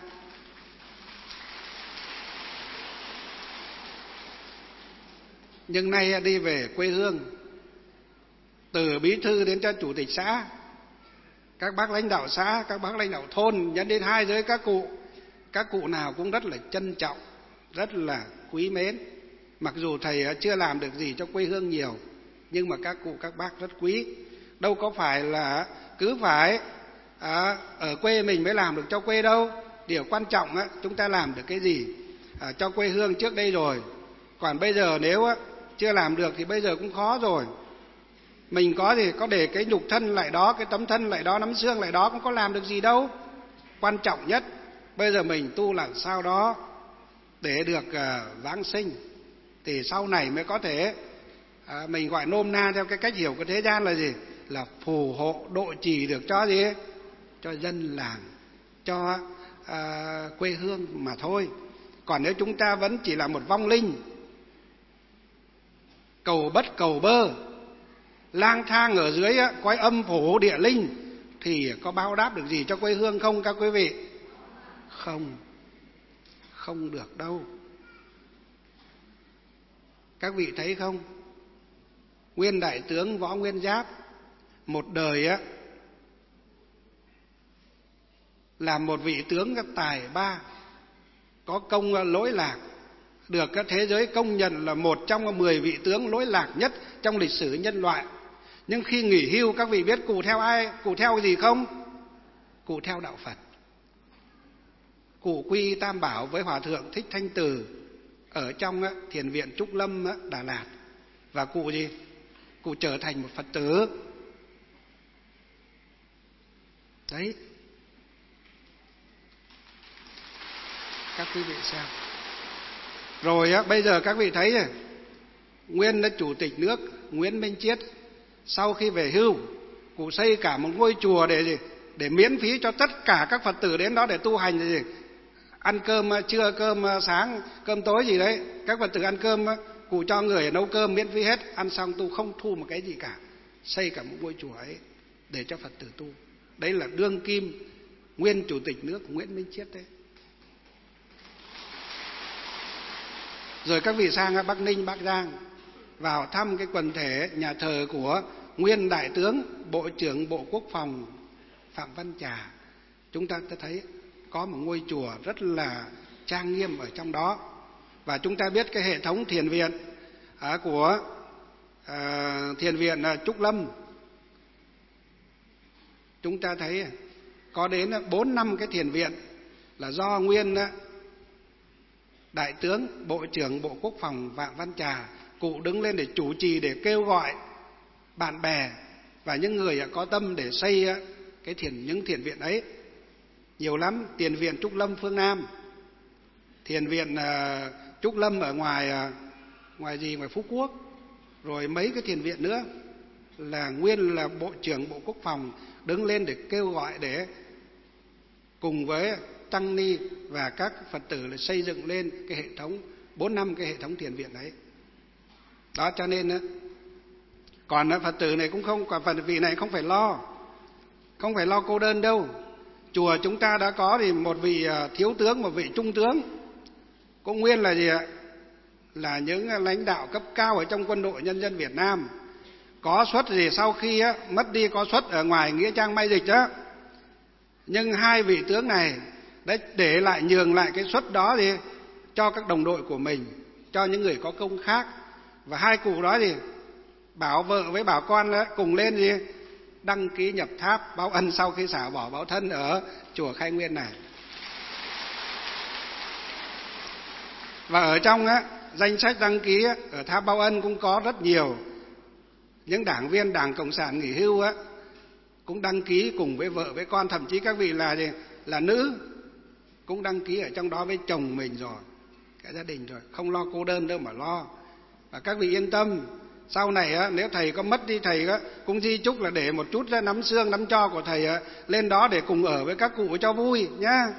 Nhưng nay đi về quê hương, từ bí thư đến cho chủ tịch xã, các bác lãnh đạo xã, các bác lãnh đạo thôn, nhấn đến 2 giới các cụ nào cũng rất là trân trọng, rất là quý mến. Mặc dù thầy chưa làm được gì cho quê hương nhiều, nhưng mà các cụ các bác rất quý. Đâu có phải là cứ phải ở quê mình mới làm được cho quê đâu. Điều quan trọng chúng ta làm được cái gì cho quê hương trước đây rồi. Còn bây giờ nếu chưa làm được thì bây giờ cũng khó rồi. Mình có thì có để cái nhục thân lại đó, cái tấm thân lại đó, nắm xương lại đó, cũng có làm được gì đâu. Quan trọng nhất bây giờ mình tu làm sao đó để được vãng sinh, thì sau này mới có thể mình gọi nôm na theo cái cách hiểu của thế gian là gì? Là phù hộ độ trì được cho gì? Cho dân làng, cho quê hương mà thôi. Còn nếu chúng ta vẫn chỉ là một vong linh cầu bất cầu bơ, lang thang ở dưới cõi âm phủ địa linh, thì có báo đáp được gì cho quê hương không các quý vị? Không được đâu. Các vị thấy không? Nguyên đại tướng Võ Nguyên Giáp một đời làm một vị tướng tài ba, có công lỗi lạc, được các thế giới công nhận là một trong 10 vị tướng lỗi lạc nhất trong lịch sử nhân loại. Nhưng khi nghỉ hưu, các vị biết cụ theo ai? Cụ theo gì không? Cụ theo đạo Phật. Cụ quy Tam Bảo với Hòa Thượng Thích Thanh Từ ở trong Thiền viện Trúc Lâm Đà Lạt. Và cụ gì? Cụ trở thành một Phật tử. Đấy. Các quý vị xem. Rồi bây giờ các vị thấy này, nguyên chủ tịch nước Nguyễn Minh Chiết sau khi về hưu, cụ xây cả một ngôi chùa để gì? Để miễn phí cho tất cả các Phật tử đến đó để tu hành gì? Ăn cơm trưa, cơm sáng, cơm tối gì đấy, các Phật tử ăn cơm, cụ cho người nấu cơm miễn phí hết, ăn xong tu không thu một cái gì cả, xây cả một ngôi chùa ấy để cho Phật tử tu. Đấy là đương kim nguyên chủ tịch nước Nguyễn Minh Chiết đấy. Rồi các vị sang Bắc Ninh, Bắc Giang vào thăm cái quần thể nhà thờ của nguyên đại tướng Bộ trưởng Bộ Quốc phòng Phạm Văn Trà, chúng ta thấy có một ngôi chùa rất là trang nghiêm ở trong đó. Và chúng ta biết cái hệ thống thiền viện của thiền viện Trúc Lâm, chúng ta thấy có đến 4-5 cái thiền viện là do nguyên đại tướng Bộ trưởng Bộ Quốc phòng Phạm Văn Trà cụ đứng lên để chủ trì, để kêu gọi bạn bè và những người có tâm để xây những thiền viện ấy. Nhiều lắm. Thiền viện Trúc Lâm phương Nam, thiền viện Trúc Lâm ở ngoài Phú Quốc, rồi mấy cái thiền viện nữa là nguyên là Bộ trưởng Bộ Quốc phòng đứng lên để kêu gọi, để cùng với tăng ni và các Phật tử là xây dựng lên cái hệ thống 4-5 cái hệ thống thiền viện đấy. Đó, cho nên còn Phật tử này cũng không, còn Phật vị này không phải lo. không phải lo cô đơn đâu. Chùa chúng ta đã có thì một vị thiếu tướng, một vị trung tướng, cũng nguyên là gì ạ? Là những lãnh đạo cấp cao ở trong Quân đội Nhân dân Việt Nam. Có suất gì sau khi mất đi có suất ở ngoài nghĩa trang Mai Dịch đó. Nhưng hai vị tướng này đã để lại, nhường lại cái suất đó thì cho các đồng đội của mình, cho những người có công khác. Và hai cụ đó thì bảo vợ với bảo con cùng lên gì đăng ký nhập tháp báo ân sau khi xả bỏ báo thân ở chùa Khai Nguyên này. Và ở trong danh sách đăng ký ở tháp báo ân cũng có rất nhiều những đảng viên Đảng Cộng sản nghỉ hưu cũng đăng ký cùng với vợ với con, thậm chí các vị là nữ cũng đăng ký ở trong đó với chồng mình rồi, cả gia đình rồi, không lo cô đơn đâu mà lo. Và các vị yên tâm, sau này nếu thầy có mất đi, thầy cũng di chúc là để một chút ra nắm xương nắm tro của thầy lên đó để cùng ở với các cụ cho vui nhá.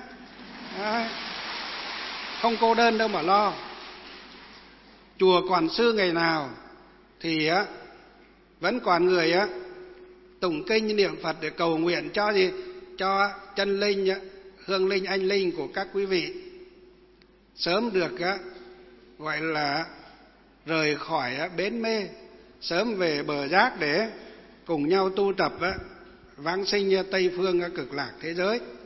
Không cô đơn đâu mà lo. Chùa còn sư ngày nào thì vẫn còn người tụng kinh niệm Phật để cầu nguyện cho gì, cho chân linh, hương linh, anh linh của các quý vị sớm được gọi là rời khỏi bến mê, sớm về bờ giác để cùng nhau tu tập vãng sinh Tây phương cực lạc thế giới.